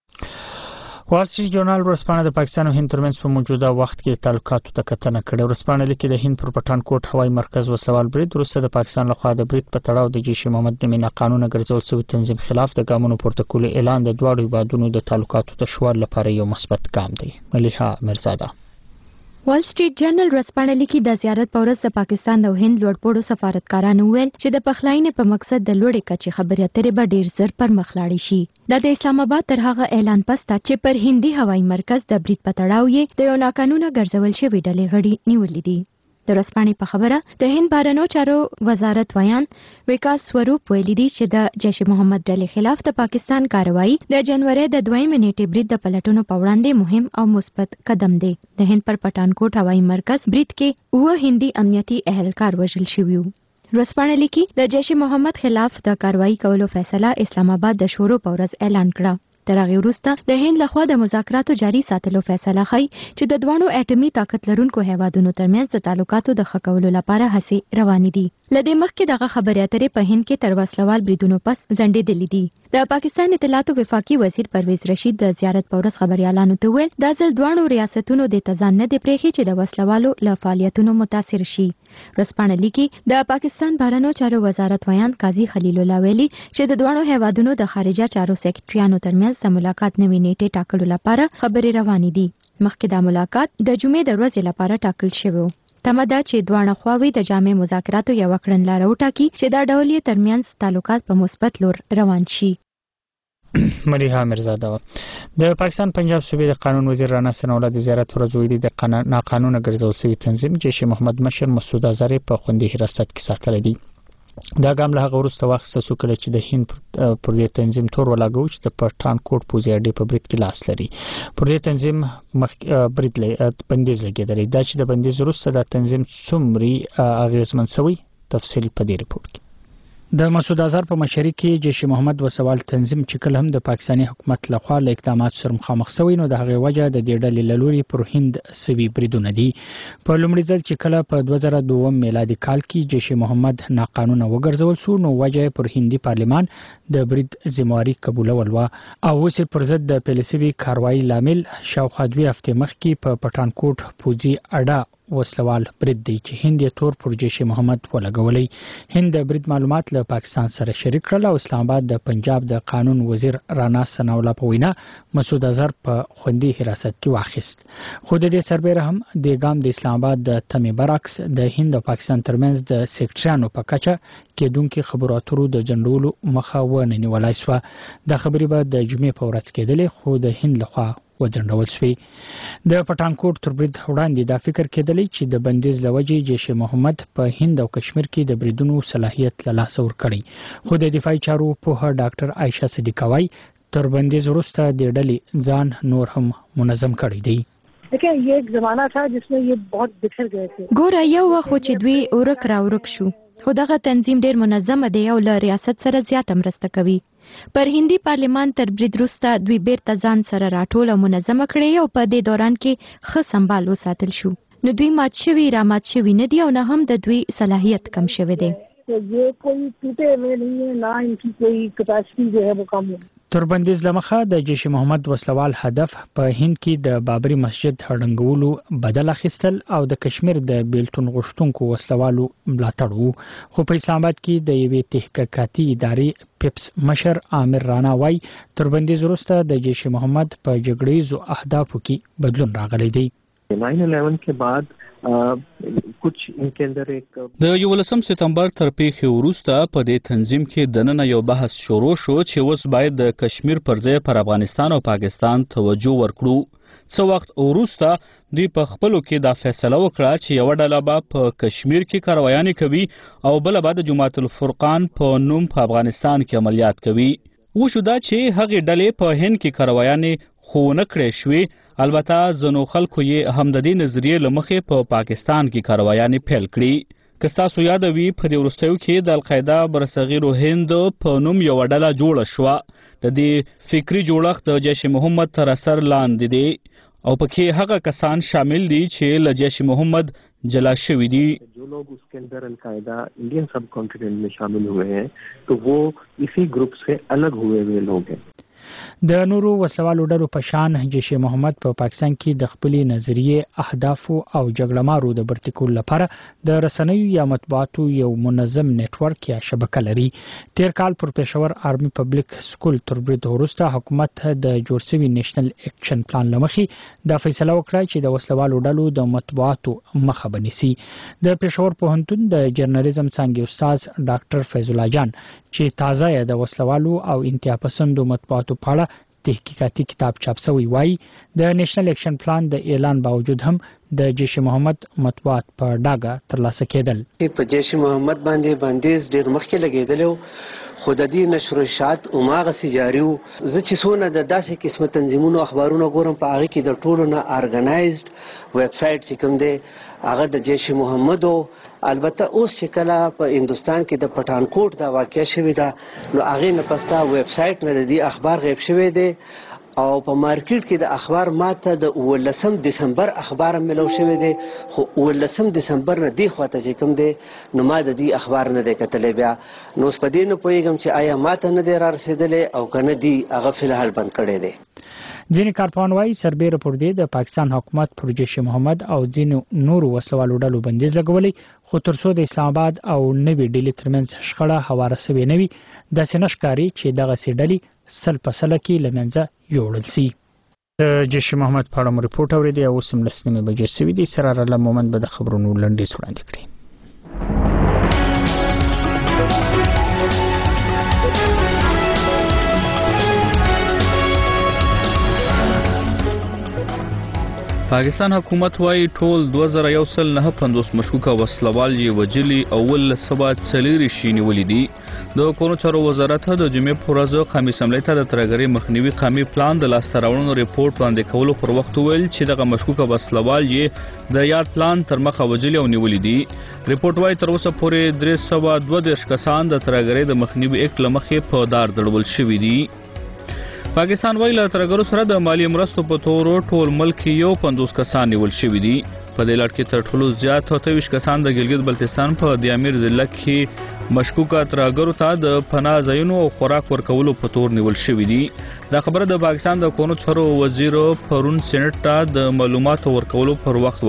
وال سټریټ جورنال ورسپانه د پاکستان او هند ترمنځ په موجوده وخت کې تعلقاتو ته کتنه کړې. ورسپانه لیکي د هند پر پټان کوټ هوایي مرکز وسوال برید وروسته د پاکستان لخوا د برید په تړاو د جیش محمد نومي ناقانونه ګرځول شوی تنظیم خلاف د ګامونو پورته کولو اعلان د دواړو هیوادونو د تعلقاتو تشوال لپاره یو مثبت ګام دی. ملیحه مرزاده. وال سټریټ جرنل ورځپاڼه لیکي د زیارت په ورځ د پاکستان او هند لوړپوړو سفارتکارانو ویل چې د پخلاینې په مقصد د لوړې کچې خبرې اترې به ډیر زر پر مخ لاړې شي. دا د اسلام آباد تر هغه اعلان پسته چې پر هندي هوایي مرکز د برید په تړاو یې د یو ناقانونه ګرځول شوی ډلې غړي نیولې دي. د ورځپاڼې په خبره د هند بهرنیو چارو وزارت ویان وکاس سوروپ ویلي دي چې د جیش محمد ډلې خلاف د پاکستان کاروایی د جنوري د دویمې نیټې برید د پلټونو په وړاندې مهم او مثبت قدم دی. د هند پر پټانکوټ هوایي مرکز برید کې اوه هندي امنیتي اهلکار وژل شوي وو. ورځپاڼه لیکي د جیش محمد خلاف د کاروایی کولو فیصله اسلام آباد د شورو په ورځ اعلان کړه. تر هغې وروسته د هند لخوا د مذاکراتو جاري ساتلو فیصله ښیي چې د دوانو اټومي طاقت لرونکو هیوادونو ترمنځ د تعلقاتو د ښه کولو لپاره هڅې روانې دي. له دې مخکې دغه خبرې اترې په هند کې تر وسلوال بریدونو پس ځنډېدلې دي. د پاکستان اطلاعاتو وفاقي وزیر پرویز رشید د زیارت په ورځ خبريالانو ته وویل دا ځل دوانو ریاستونو د تزان نه دی پرېښي چې د وسلوالو له فعالیتونو متاثر شي. ورځپاڼه لیکي د پاکستان بهرنیو چارو وزارت ویان قاضي خلیل الله ویلي چې د دوانو هیوادونو د خارجه چارو سکرټریانو ترمنځ وروسته ملاقات نوې نیټه ټاکلو لپاره خبرې روانې دي. مخکې دا ملاقات د جمعې د ورځې لپاره ټاکل شوی و. تمه ده چې دواړه خواوې د جامع مذاکراتو یو کړنلاره وټاکي چې دا ډول یې ترمنځ تعلقات په مثبت لور روان شي. مریحه مرزاده د پاکستان پنجاب صوبې د قانون وزیر رانا ثناءالله د زیارت ورځ ویلي د ناقانونه ګرځول شوی تنظیم جیش محمد مشر مسعود اظهر په خوندي حراست کې ساتل دي. دا ګام له هغه وروسته واخیسته شو کله چې د هند پر دې تنظیم تور ولاګو چې د پټان کوټ پوزي اډې په برید کې لاس لري. پر دې تنظیم مخ برید لې بندیز لګیدلی دا چې د بندیز وروسته د تنظیم څومره اغیزمن شوی تفصیل په دې رپورت کې. د مسعود اظهر په مشرۍ کې جیش محمد وسوال تنظیم چې کله هم د پاکستاني حکومت لخوا له اقدامات سره مخامخ شوی نو د هغه وجه د دې ډلې لوري پر هند سوي بریدونه دي. په لومړي ځل چې کله په دوه زره دوه میلادي کال کې جیش محمد ناقانونه وګرځول شو نو وجه پر هندي پارلمان د برید ذمہواری قبولول و او اوس پر ضد د پالیسي کاروایی لامل شاوخوا دوه هفته مخکې په پټان کوټ پوزي اډه وسلوال برید دی چې هند یې تور پر جیش محمد ولګولې. هند د برید معلومات له پاکستان سره شریک کړل او اسلام آباد د پنجاب د قانون وزیر رانا ثناءالله په وینا مسعود اظهر په خوندي حراست کې واخیست. خو د دې سربېره هم د ګام د اسلام آباد د تمې برعکس د هند او پاکستان ترمنځ د سیکټریانو په کچه کېدونکو خبرو اترو د جنډولو مخه ونه نیولای شو. د خبرې به د جمعې په ورځ کېدلې خو د هند لخوا وځنډول شوی. د پټانکوټ تر برید وړاندې دا فکر کېدلی چې د بندیز لوجې جیش محمد په هند او کشمیر کې د بریدونو صلاحیت له لاسه ورکړی. خو د دفاعي چارو په ډاکټر عائشه صدیقه وايي تر بندیز وروسته د ډلې ځان نور هم منظم کړی دی. देखिए ये एक जमाना था जिसमें ये बहुत बिखर गए थे. ګوره یو وخت چې دوی اورک را اورک شو خو دغه تنظیم ډیر منظم دی او له ریاست سره زیات مرسته کوي. پر هندي پارلمان تر برید وروسته دوی بیرته ځان سره راټول او منظم کړي او په دې دوران کې ښه سمبال وساتل شو. نو دوی مات شوي را مات شوي نه دي او نه هم د دوی صلاحیت کم شوی دی. ये कोई टूटे हुए नहीं है ना इनकी कोई कैपेसिटी जो है वो कम है. تر بندیز لمخه د جیش محمد وسلوال هدف په هند کې د بابری مسجد هړنګولو بدل اخیستل او د کشمیر د بیلتون غشتونکو وسلوالو ملاتړ وو. خو په اسلام آباد کې د یوې تحقیقاتي ادارې پیپس مشر عامر رانا وايي تر بندیز وروسته د جیش محمد په جګړیزو اهدافو کې بدلون راغلی دی. ناین الیون के बाद कुछ इनके अंदर एक د یولسم سپتمبر تر پیښې وروسته په دې تنظیم کې دننه یو بحث شروع شو چې اوس باید د کشمیر پر ځای پر افغانستان او پاکستان توجه ورکړو. څو وخت وروسته دوی په خپلو کې دا فیصله وکړه چې یو ډله به په کشمیر کې کاروایانې کوي او بل به د جماعت الفرقان په نوم په افغانستان کې عملیات کوي. وشو دا چې هغې ډلې په هند کې کاروایانې خو نه کړې شوې. البته ځینو خلکو یې هم د دې نظریې له مخې په پاکستان کې کاروایانې پیل کړي. که ستاسو یاد وي په دې وروستیو کې د القاعده برصغیر هند په نوم یوه ډله جوړه شوه. د دې فکري جوړښت د جیش محمد تر اثر لاندې دی او پکې هغه کسان شامل دي چې له جیش محمد جلا شوي دي. जो लोग उसके अंदर अलकायदा इंडियन सब कॉन्टिनेंट में शामिल हुए हैं तो वो इसी ग्रुप से अलग हुए हुए लोग हैं. د نورو وسلوالو ډلو په شان جیش محمد په پا پاکستان کې د خپلې نظریې اهداف او جګړه مارو د برتی کول لپاره د رسنیو یا مطبوعاتو یو منظم نتورک یا شبکه لري. تیر کال پر پېښور آرمي پبلک سکول تر برید وروسته حکومت د جوړ شوي نیشنل اکشن پلان لمخې دا فیصله وکړه چې د وسلوالو ډلو د مطبوعاتو مخه بنسي. د پېښور پوهنتون د جرنالیزم څانګې استاد ډاکټر فیض الله جان چې تازه د وسلوالو او انتها پسندو مطبوعاتو په اړه تحقیقاتي کتاب چاپ شوی وایي د نیشنل اکشن پلان د اعلان باوجود هم د جیش محمد مطبوعات په ډاګه ترلاسه کېدل. په جیش محمد باندې بندیز ډیر مخکې لګېدل خو د دې نشر اشاعت هماغسې جاري وو. زه چې څونه د داسې قسمه تنظیمونو اخبارونه ګورم په هغې کې د ټولو نه ارګنایزډ ویب سایټ چې کوم دی هغه د جیش محمد و. البته اوس چې کله په هندوستان کې د پټانکوټ دا واقع شوې ده نو هغې نه پس دا ویب سایټ نه د دې اخبار غیب شوی دی او په مارکیټ کې د اخبار ماته د اوولسم دسمبر اخبار هم ملو شوی دی خو اوولسم دسمبر نه دې خواته چې کوم دی نو ما د دې اخبار نه دی کتلی. بیا نو اوس په دې نه پوهېږم چې آیا ماته نه دی را رسېدلی او که نه دي هغه فلحال بند کړی دی. ځینې کارپوهان وایي سربېره پر دې د پاکستان حکومت پر جیش محمد او ځینو نورو وسلوالو ډلو بندیز لګولی خو تر څو د اسلام آباد او نوې ډلې ترمنځ شخړه هواره سوې نه وي داسې نه ښکاري چې دغسې ډلې سل په سله کې له منځه یوړل سي. د جیش محمد په اړه مو رپورټ اورېدی او اوس هم لس نیمې بجې سوي دي. سرار الله مومند به د خبرونو لنډیز وړاندې کړي. پاکستان حکومت وايي ټول دوه زره یو سل نه پنځوس مشکوکه وسلوال یې وجلي او ول سبا څلېرې شي نیولې دي. د کورونو چارو وزارت د جمعې په ورځ قومي اسمبلۍ ته د ترهګرۍ مخنیوي قومي پلان د لاسته راوړنو ریپورټ وړاندې کولو پر وخت ویل چې دغه مشکوکه وسلوال یې د یاد پلان تر مخه وجلي او نیولې دي. ریپورټ وايي تر اوسه پورې درې سوه دوه دېرش کسان د ترهګرۍ د مخنیوي اکټ له مخې په دار ځړول شوي دي. پاکستان وايي له ترهګرو سره د مالی مرستو په تور ټول ملک یو پنځوس کسان نیول شوي دي. په دې لړ کې تر ټولو زیات اته ویشت کسان د ګلګت بلتستان په دیامیر ضلع کې مشکوکه ترهګرو ته د پناه ځایونو او خوراک ورکولو په تور نیول شوي دي. دا خبره د پاکستان د کورونو چارو وزیر پرون سېنټ ته د معلوماتو ورکولو پر وخت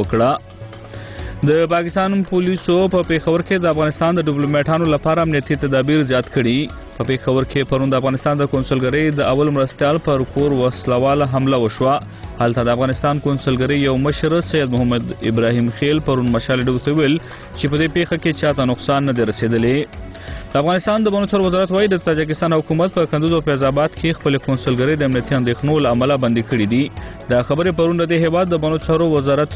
وکړه. د پاکستان پولیسو په پیښور کې د افغانستان د ډیپلوماټانو لپاره امنیتي تدابیر زیات کړي. په پیښور کې پرون د افغانستان د کونسلګرۍ د اول مرستیال پر کور وسلواله حمله وشوه. هلته د افغانستان کونسلګرۍ یو مشر سید محمد ابراهیم خیل پرون مشال ډیو ته ویل چې په دې پیښه کې چاته نقصان نه دی رسیدلی. د افغانستان د بانو چارو وزارت وايي د تاجکستان حکومت په کندوز او فیض آباد کې خپل کونسلګرۍ د امنیتي اندېښنو له امله بندي کړي دي. دا خبرې پرون د هیواد د بانو چارو وزارت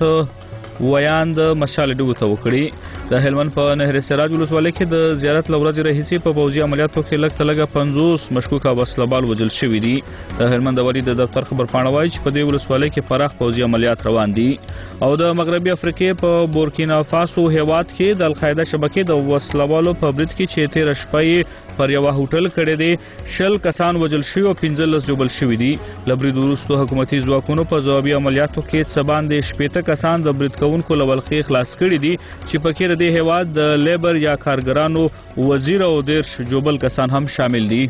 ویاند مشال ډیو ته وکړي. د هلمند په نهر سراج ولسوالۍ کې د زیارت لورځ رئیسي په پوځي عملیاتو کې لږ ته لږه پنځوس مشکوکه وسلوال وژل شوي دي. د هلمند د والي د دفتر خبر پاڼه وایي چې په دې ولسوالۍ کې پراخ پوځي عملیات روان دي. او د مغربي افریقې په بورکینا فاسو هیواد کې د القاعده شبکې د وسلوالو په برید کې چې تېره شپه پر یو هوټل کړی دی شل کسان وژل شوي او پنځلس ژوبل شوي دي. له برید وروسته حکومتي ځواکونو په ځوابي عملیاتو کې څه باندې شپېته کسان د برید کوونکو له ولقې خلاص کړي دي چې پکې د دې هیواد د لیبر یا کارګرانو وزیر او دېرش جوبل کسان هم شامل دي.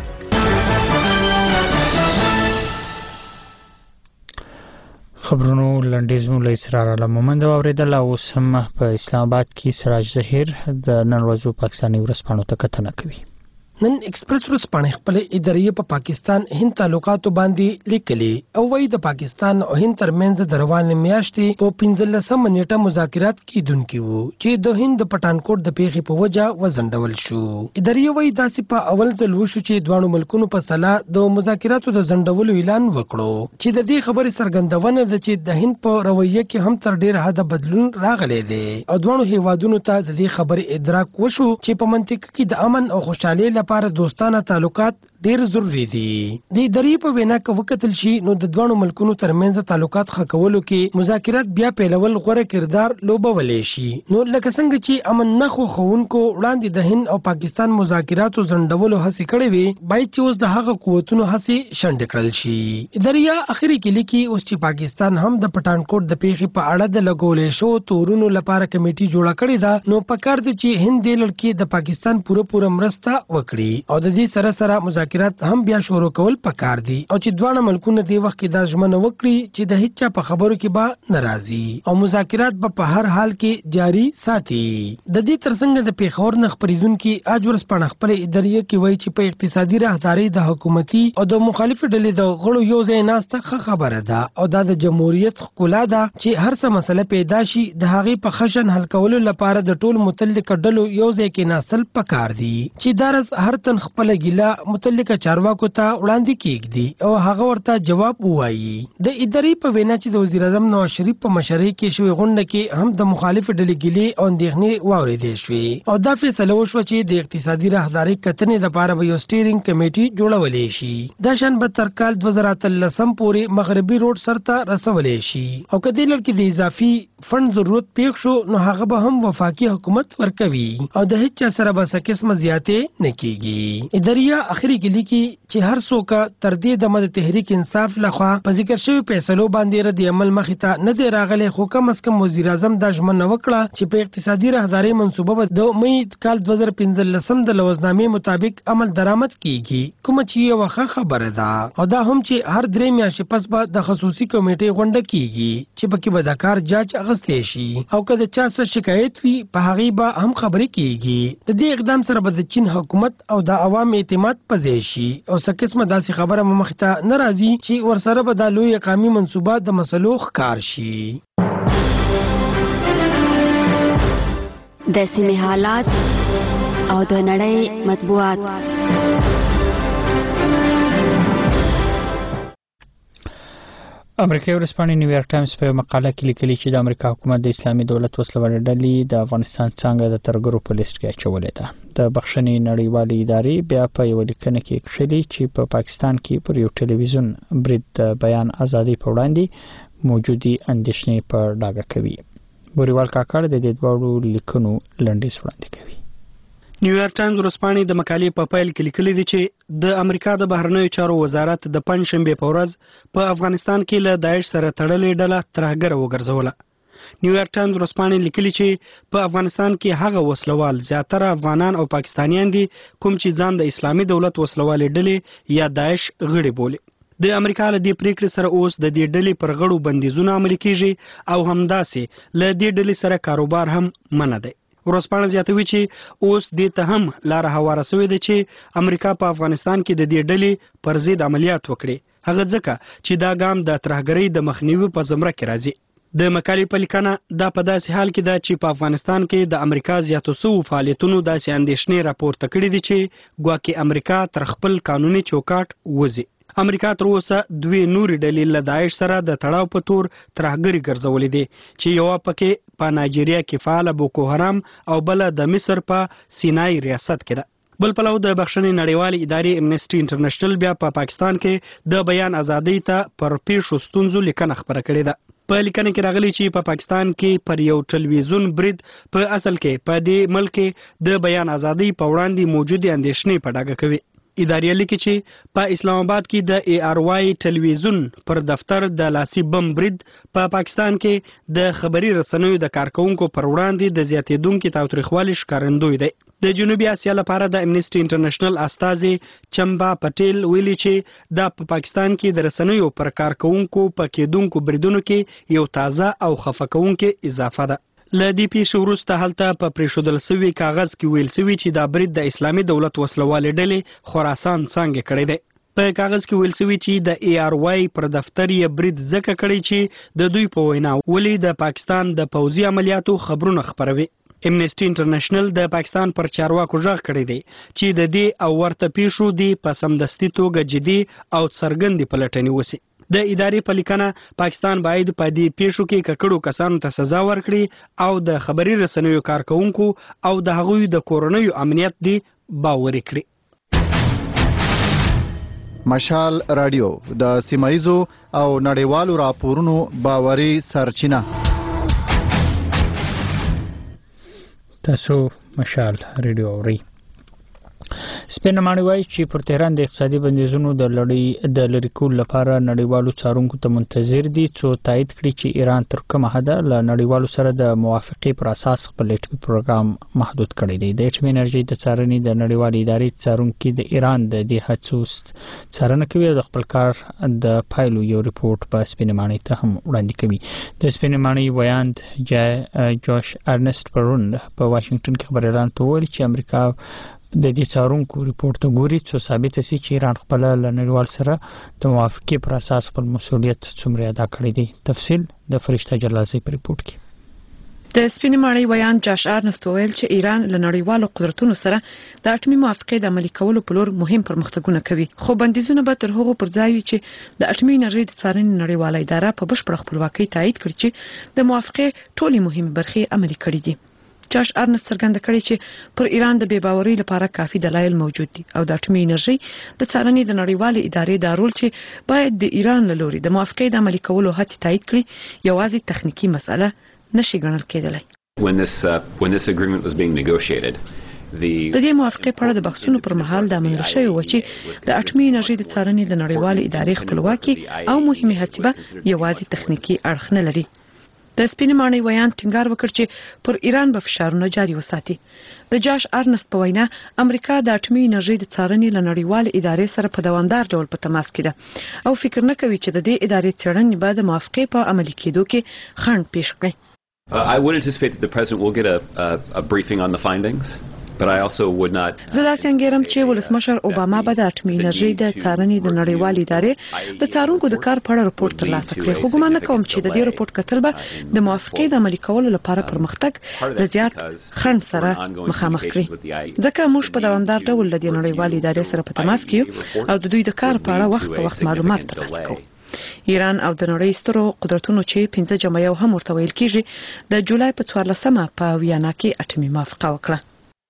خبرونو لنډیز مو له اسرار الله مومند واوریدل. اوس هم په اسلام آباد کې سراج ظهیر د نن ورځو پاکستاني ورځپاڼو ته کتنه کوي. نن ایکسپریس ورځپاڼه خپل ادارې په پاکستان هند تعلقاتو باندې لیکلي او وايي د پاکستان او هند ترمنځ د روانې میاشتې په پنځلسمه نیټه مذاکرات کیدونکي وو چې د هند د پټانکوټ د پیښې په وجه وزندول شو. ادارې وايي داسې په اول ځل وشو چې دوه ملکونو په سلا د مذاکراتو د زندولو اعلان وکړو چې د دې خبرې څرګندونه ده چې د هند په رویه کې هم تر ډیر حد بدلون راغلی دی او دوه هیوادونو ته د دې خبرې ادراک وشو چې په منطقه کې د امن او خوشحالۍ لپاره دوستانه تعلقات ډیر ضروری دي. د ادارې په وینا کې وکتل شي نو د دوه ملکونو ترمنځ تعلقات ښه کولو کې مذاکرات بیا پیلول غوره کردار لوبولی شي. نو لکه څنګه چې امن نه خو خوونکو وړاندې د هند او پاکستان مذاکراتو زندولو هڅې کړې وي باید چې اوس د هغه قوتونو هڅې شنډې کړل شي. ادارې اخري کې لیکي اوس چې پاکستان هم د پټانکوټ د پیښې په اړه د لګولې شو تورونو لپاره کمیټي جوړه کړې ده نو پکار دي چې هند د لړکې د پاکستان پوره پوره مرسته وکړي او د دې سره سره مذاکرات هم بیا شروع کول پکار دي او چې دوه ملکونه د وخت کې د ژمنه وکړي چې د هیڅ په خبرو کې به ناراضي او مذاکرات به په هر حال کې جاری ساتي. د دې ترڅنګ د پیښور نه خبرېدونکو اجورس په خپل ادارې کې وایي چې په اقتصادي راهداري د حکومتي او د مخالفو ډلې د غړو یو ځای ناسته خبره ده او د جمهوریت ښکلا ده چې هر څه مسله پیدا شي د هغې په خشن حل کولو لپاره د ټول متعلق ډلو یو ځای کې ناستل پکار دي چې درس هر تن خپل ګیله متعلق چارواکو ته وړاندې کیږي او هغه ورته جواب وایي. د ادارې په وینا چې د وزیر اعظم نواز شریف په مشرۍ کې شوې غونډه کې هم د مخالف ډلې ګیلې او اندېښنې واورېدې شوې او دا فیصله وشوه چې د اقتصادي راهداري کتنې لپاره به یو سټیرینګ کمیټي جوړولې شي. دا شان به تر کال دوه زره اتلسم پورې مغربي روډ سرته رسولې شي او کدی لړ کې د اضافي فند ضرورت پیښ شو نو هغه به هم وفاقي حکومت ورکوي او د هیڅ سره به څه قسمه زیاتې نه کیږي. ادارې اخري کې کې لیکي چې هر څوک تر دې د مد تحریک انصاف لخوا په ذکر شوی فیصلو باندې رد عمل مخې ته نه دی راغلی، خو کم از کم وزیر اعظم دا ژمنه وکړه چې په اقتصادي راهدارۍ منصوبه به د مې کال دوه زره پنځلسم د لوزنامې مطابق عمل درآمد کیږي، کومه چې یوه ښه خبره ده. او دا هم چې هر درې میاشتې پس به د خصوصي کمیټې غونډه کیږي چې پکې به د کار جاج اخیستی شي، او که د چا څه شکایت وي په هغې به هم خبرې کیږي. د دې اقدام سره به د چین حکومت او د عوام اعتماد په ځای شي، او څه قسمه داسې خبره مو مخې ته نه راځي چې ورسره به دا لوی قومي منصوبه د مسلو ښکار شي. د سیمې حالات او د نړۍ مطبوعات. امریکایي ورځپاڼې نیویارک ټایمز په مقاله کې لیکلي چې د امریکا حکومت د اسلامي دولت وسلوالې ډلې د افغانستان څنګه د ترګرو په لیست کې اچولې ده. د بخښنې نړیوالې ادارې بیا په یو لیکنه کې کښلي چې په پاکستان کې پر یو ټلویزیون برید د بیان ازادي په وړاندې موجودي اندېښنې په ډاګه کوي. بوریوال کاکړ د دې دوه لیکنو لنډیز وړاندې کوي. نیویارک ټایمز ورځپاڼې د مقالې په پیل کې لیکلي دي چې د امریکا د بهرنیو چارو وزارت د پنځشنبې په ورځ په افغانستان کې له داعش سره تړلې ډله ترهګره وګرځوله. نیویارک ټایمز ورځپاڼې لیکلي چې په افغانستان کې هغه وسلوال زیاتره افغانان او پاکستانیان دي کوم چې ځان د اسلامي دولت وسلوالې ډلې یا داعش غړي بولي. د امریکا له دې پریکړې سره اوس د دې ډلې پر غړو بندیزونه عملي کیږي او همداسې له دې ډلې سره کاروبار هم منع دی. ورځپاڼه زیاتوي چې اوس دې ته هم لاره هواره شوې ده چې امریکا په افغانستان کې د دې ډلې پر ضد عملیات وکړي، هغه ځکه چې دا ګام د ترهګرۍ د مخنیوي په زمره کې راځي. د مقالې په لیکنه دا په داسې حال کې ده چې په افغانستان کې د امریکا زیاتو سوو فعالیتونو داسې اندېښنې راپورته کړي دي چې ګواکې امریکا تر خپل قانوني چوکاټ وځي. امریکا تر اوسه دوی نورې ډلې له داعش سره د تړاو په تور ترهګري ګرځولې دي چې یوه پکې په نایجیریا کې فعاله بوکو حرام او بله د مصر په سینای ریاست کې ده. بل پلو د بخښنې نړیوالې ادارې امنیسټي انټرنیشنل بیا په پاکستان کې د بیان ازادۍ ته پر پیښو ستونزو لیکنه خپره کړې ده. په لیکنه کې راغلي چې په پاکستان کې پر یو ټلویزیون برید په اصل کې په دې ملک د بیان ازادۍ په وړاندې موجودې اندېښنې په ډاګه کوي. ادارې لیکي چې په اسلام آباد کې د ای آر واي ټلویزیون پر دفتر د لاسي بم برید په پا پاکستان کې د خبري رسنیو د کارکونکو پر وړاندې د زیاتېدونکو تاوتریخوالي ښکارندوی دی. د جنوبي اسیا لپاره د امنیسټي انټرنیشنل استازي چمبا پټیل ویلي چې دا په پا پاکستان کې د رسنیو پر کارکونکو په کېدونکو بریدونو کې یو تازه او خفقونکو اضافه ده. له دې پیښې وروسته هلته په پرېښودل سوي کاغذ کې ویل سوي چې دا برید د اسلامي دولت وسلوالې ډلې خراسان څانګې کړی دی. په کاغذ کې ویل سوي چې د ای آر واي پر دفتر یې برید ځکه کړی چې د دوی په وینا ولې د پاکستان د پوځي عملیاتو خبرونه خپروي. امنیسټي انټرنیشنل د پاکستان پر چارواکو غږ کړی دی چې د دې او ورته پیښو دی په سمدستي توګه جدي او څرګندې پلټنې وشي. د ادارې په لیکنه پاکستان باید په دې پیښو کې ککړو کسانو ته سزا ورکړي او د خبري رسنیو کارکونکو او د هغوی د کورنیو امنیت دی باوري کړي. مشال رادیو د سیمایزو او نړیوالو راپورونو باوري سرچینه. تاسو مشال رادیو اورئ. سپینماني وایي چې پر تهران د اقتصادي بندیزونو د لړۍ د لرې کولو لپاره نړیوالو څارونکو ته منتظر دي څو تایید کړي چې ایران تر کومه حده له نړیوالو سره د موافقې پر اساس خپل اټومي پروګرام محدود کړی دی. د اټومي انرژي د څارنې د نړیوالې ادارې څارونکي د ایران د دې هڅو څارنه کوي او د خپل کار د پایلو یو ریپورت په سپینماني ته هم وړاندې کوي. د سپینماني ویاند جوش ارنست پرون په واشنگټن کې خبريالانو ته وویل چې امریکا د دې څارونکو ریپورت ته ګوري څو ثابت شي چې ایران خپل له نړیوال سره د موافقې پر اساس خپل مسؤلیت څومره ادا کړی دی. تفصیل د فرشته جلازي په ریپورت کې. د سپینماني ویان جاش ارنست ویل چې ایران له نړیوالو قدرتونو سره د اټومي موافقې د عملي کولو په لور مهم پرمختګونه کوي، خو بندیزونه به تر هغو پر ځای وي چې د اټومي انرژي د څارنې نړیواله اداره په بشپړه خپلواکۍ تایید کړي چې د موافقې ټولې مهمې برخې عملي کړي دي. جاش ارنست څرګنده کړي چې پر ایران د بې باورۍ لپاره کافي دلایل موجود دي او د اټومي انرژي د څارنې د نړیوالې ادارې دا رول چې باید د ایران له لوري د موافقې د عملي کولو هڅې تایید کړي یوازې تخنیکی مسله نشي ګڼل کېدلی. When this uh, when this agreement was being negotiated, د دې موافقې په اړه د بحثونو پر مهال د منل شوی و چې د اټومي انرژي د څارنې د نړیوالې ادارې خپلواکي او مهمه هڅه به یوازې تخنیکی اړخ نه لري. د سپینې ماڼۍ ویان ټینګار وکړ چې پر ایران به فشارونه جاري وساتي. د جاش ارنست په وینا امریکا د اټومي انرژي د څارنې له نړیوالې ادارې سره په دوامدار ډول په تماس کې ده او فکر نه کوي چې د دې ادارې څېړنې به د موافقې په عملي کېدو کې خنډ پیښ کړي. Uh, I would anticipate that the president will get a, a, a briefing on the findings, but I also would not. زه دا څنګه چې ولسمشر اوباما به د اټومي انرژي د څارنې د نړیوالې ادارې د څارونکو د کار په اړه رپورټ ترلاسه کړي، خو ګومان نه کوم چې د دې رپورټ کتل به د موافقې د عملي کولو لپاره پرمختګ له زیات خنډ سره مخامخ کړي، ځکه موږ په دوامدار ډول د نړیوالې ادارې سره په تماس کې یو او د دوی د کار په اړه وخت په وخت معلومات ترلاسه کوو. ایران او د نړۍ سترو قدرتونو چې پنځه جمع یو هم ورته ویل کیږي د جولای په څوارلسمه په ویانا کې اټومي موافقه وکړه.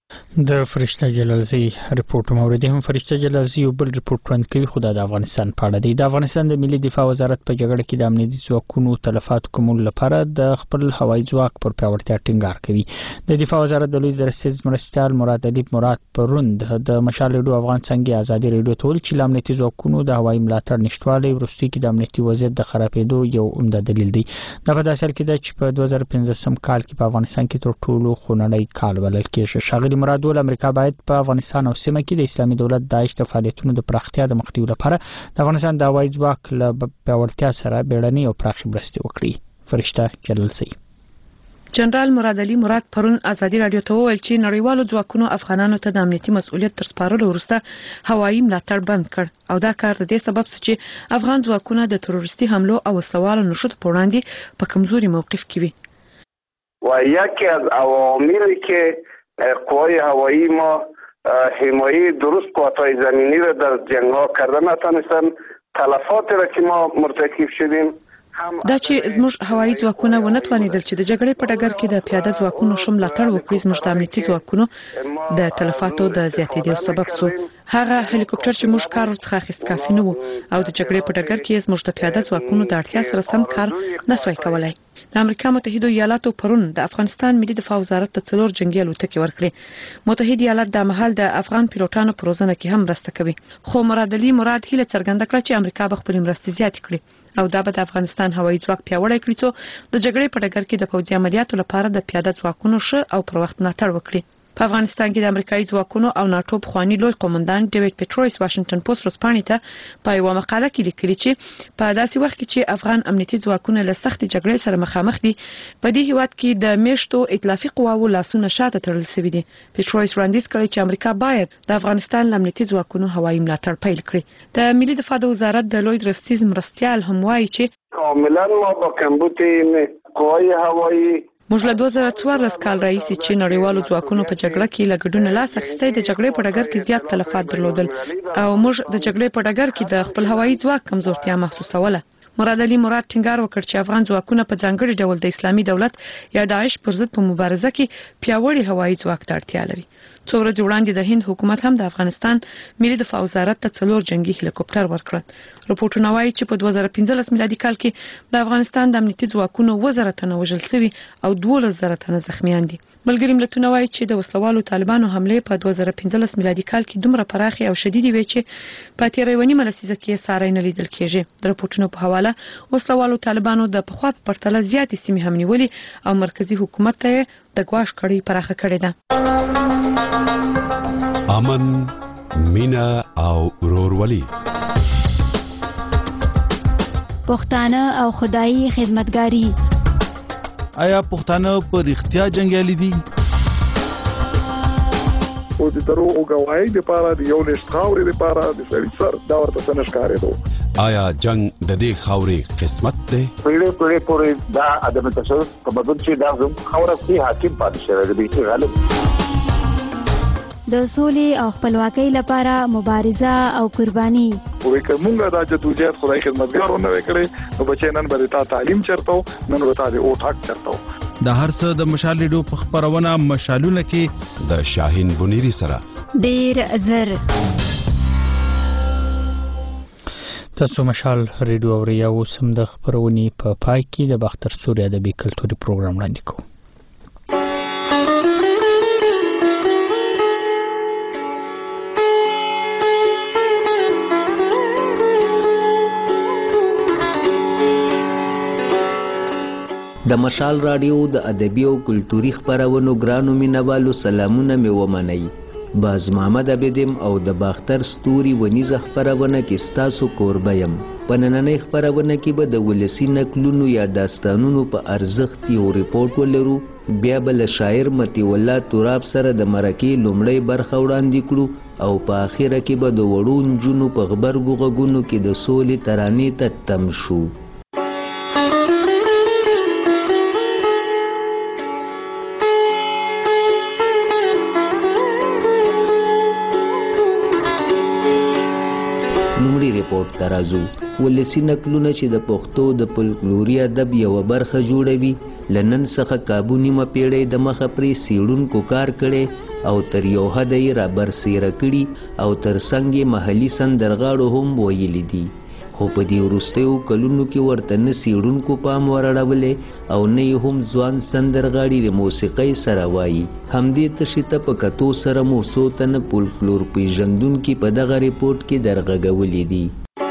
د فرشته جلالزی ریپورت موردی هم فرشته جلالزی یو بل ریپورت وړاندې کوي، خو د افغانستان په اړه دی. د افغانستان د ملي دفاع وزارت په جګړه کې د امنیتي ځواکونو تلفات کمول لپاره د خپل هوایي ځواک پر پیاوړتیا ټینګار کوي. د دفاع وزارت د لوی درستیز مرستیال مراد علي مراد پروند د مشال ریډیو افغان څنګه ازادي ریډیو ته ویل چې امنیتي ځواکونو د هوایي ملاتړ نشټوالی وروسته کې د امنیتي وضعیت د خرابېدو یو عمده دلیل دی. دا په داسې حال کې ده چې په دوه زره پنځه کال کې په افغانستان کې تر ټولو خونړی کال بلل کېږي. شاغلي مراد ول امریکا باید په افغانستان او سیمه کې د اسلامي دولت داعش د فعالیتونو د پراختیا د مخنیوي لپاره د افغانستان د هوایي ځواک له پیاوړتیا سره بیړنۍ او پراخې مرستې وکړي. فرشته جلالزی جنرال مراد علي مراد پرون ازادي رادیو ته وویل چې نړیوالو ځواکونو افغانانو ته د امنیتي مسؤلیت تر سپارلو وروسته هوایي ملاتړ بند کړ او دا کار د دې سبب شو چې افغان ځواکونه د تروریستي حملو او وسلوالو نشود په وړاندې په کمزوري موقف کې وي. و یکی از عواملی که قوای هوایی ما حمایه درست قواتای زمینی را در جنگ ها کرده نتونستن، تلفاتی را که ما مرتکب شدیم دا چې زموږ هوایي ځواکونه ونه توانیدل چې د جګړې په ډګر کې د پیاده ځواکونو ښه ملاتړ وکړي، زموږ د امنیتي ځواکونو د تلفاتو د زیاتېدو سبب شو. هغه هلیکوپټر چې موږ کار ورڅخه اخیست کافي نه و او د جګړې په ډګر کې زموږ د پیاده ځواکونو د اړتیا سره سم کار نسوای کولای. د امریکا متحده ایالاتو پرون د افغانستان ملي دفاع وزارت ته څلور جنگي الوتکې ورکړې. متحده ایالات د مهال د افغان پیلوټانو په روزنه کې هم مرسته کوي، خو مراد علي مراد هیله څرګنده کړه چې امریکا به خپل مرستې زیاتې کړي او دا به د افغانستان هوایي ځواک پیاوړی کړي څو د جګړې په ډګر کې د پوځي عملیاتو لپاره د پیاده ځواکونو ښه او پر وخت ملاتړ وکړي. په افغانستان کې د امریکایي ځواکونو او ناتو پخوانی لوی قومندان ډیوډ پیټرویس واشنگټن پوسټ ورځپاڼې ته په یوه مقاله کې لیکلي چې په داسې وخت کې چې افغان امنیتي ځواکونه له سختې جګړې سره مخامخ دي، په دې هیواد کې د میشتو ائتلافي قواوو لاسونه شاته تړل شوي دي. پیټرویس وړاندیز کړی چې امریکا باید د افغانستان له امنیتي ځواکونو هوایي ملاتړ پیل کړي. د ملي دفاع د وزارت د لوی درستیز مرستیال هم وایي چې کاملا ما با کمبود قوای هوایی موږ له دوه زره څوارلس کال راهیسې چې نړیوالو ځواکونو په جګړه کې له ګډون لاس اخیستی د جګړې په ډګر کې زیات تلفات درلودل او موږ د جګړې په ډګر کې د خپل هوایي ځواک کمزورتیا محسوسوله. مراد علي مراد ټینګار وکړ چې افغان ځواکونه په ځانګړي ډول د اسلامي دولت یا داعش پر ضد په مبارزه کې پیاوړي هوایي ځواک ته اړتیا لري. څو ورځې وړاندې د هند حکومت هم د افغانستان ملي دفاع وزارت ته څلور جنگي هلیکوپټر ورکړل. رپورټونه وایي چې په دوه زره پنځلس میلادي کال کې د افغانستان د امنیتي ځواکونو اووه زره تنه وژل شوي او دولس زره تنه زخمیان دي. ملګري ملتونه وایي چې د وسلوالو طالبانو حملې په دوه زره پنځلس میلادي کال کې دومره پراخې او شدیدې وې چې په تیره یوه نیمه لسیزه کې یې ساری نه لیدل کېږي. د رپورټونو په حواله وسلوالو طالبانو د پخوا په پرتله زیاتې سیمې هم نیولې او مرکزي حکومت ته یې د ګواښ کړۍ پراخه کړې ده. امن، مینا او ورورولي، پښتانه او خدایي خدمتګاری. آیا پښتانه په رښتیا جنګیالي دي؟ او د درو او غواړي د پاره د یو لښت خاورې د پاره د سړي سر دا ورته څنګه ښکارې دو. آیا جنگ د دې خاورې قسمت دی؟ پیړې پیړې پورې دا ادم تاسو په بدل چې دا زم خاورې کې حاکم پاتې شوی دی چې غالب د سولې او خپلواکۍ لپاره مبارزه او قرباني. وې کومه دا چې دوجات خدای خدمتګارونه وکړي نو بچي نن به تا تعلیم چرته نن به تا د او ټاک چرته. د هر څه د مشال ریډیو په خبرونه مشالونه کې د شاهین بنيري سره ډیر زر تاسو مشال ریډیو اوریا او سم د خبرونې په پا پای کې د باختر سوري ادبي کلتوري پروګرام وړاندې کوو. د مشال رادیو د ادبي او کلتوري خپرونو ګرانو مینوالو سلامونه مې ومنئ. باز محمد عبدم او د باختر ستوري ونیزه خپرونه کې ستاسو کوربه یم. په نننۍ خپرونه کې به د ولسي نکلونو یا داستانونو په ارزښت یو ریپورټ ولرو. بیا به له شاعر مطیع الله تراب سره د مرکې لومړۍ برخه وړاندې کړو او په آخره کې به د وړو نجونو په غبرګو غږونو کې د سولې ترانې ته تم شو. لومړی ریپورټ ته راځو. ولسي نکلونه چې د پښتو د فولکلوري ادب یوه برخه جوړوي، له نن څخه کابو نیمه پیړۍ د مخه پرې څېړونکو کار کړی او تر یو حده یې رابرسېره کړي او تر څنګ یې محلي سندرغاړو هم ویلي دي. خو په دې وروستیو کلونو کې ورته نه څېړونکو پام ورړولی او نه یې هم ځوان سندرغاړي د موسیقۍ سره وایي. همدې تشې ته په کتو سره مو څو تنه فولکلور پېژندونکي په دغه ریپورټ کې درغږولي دي.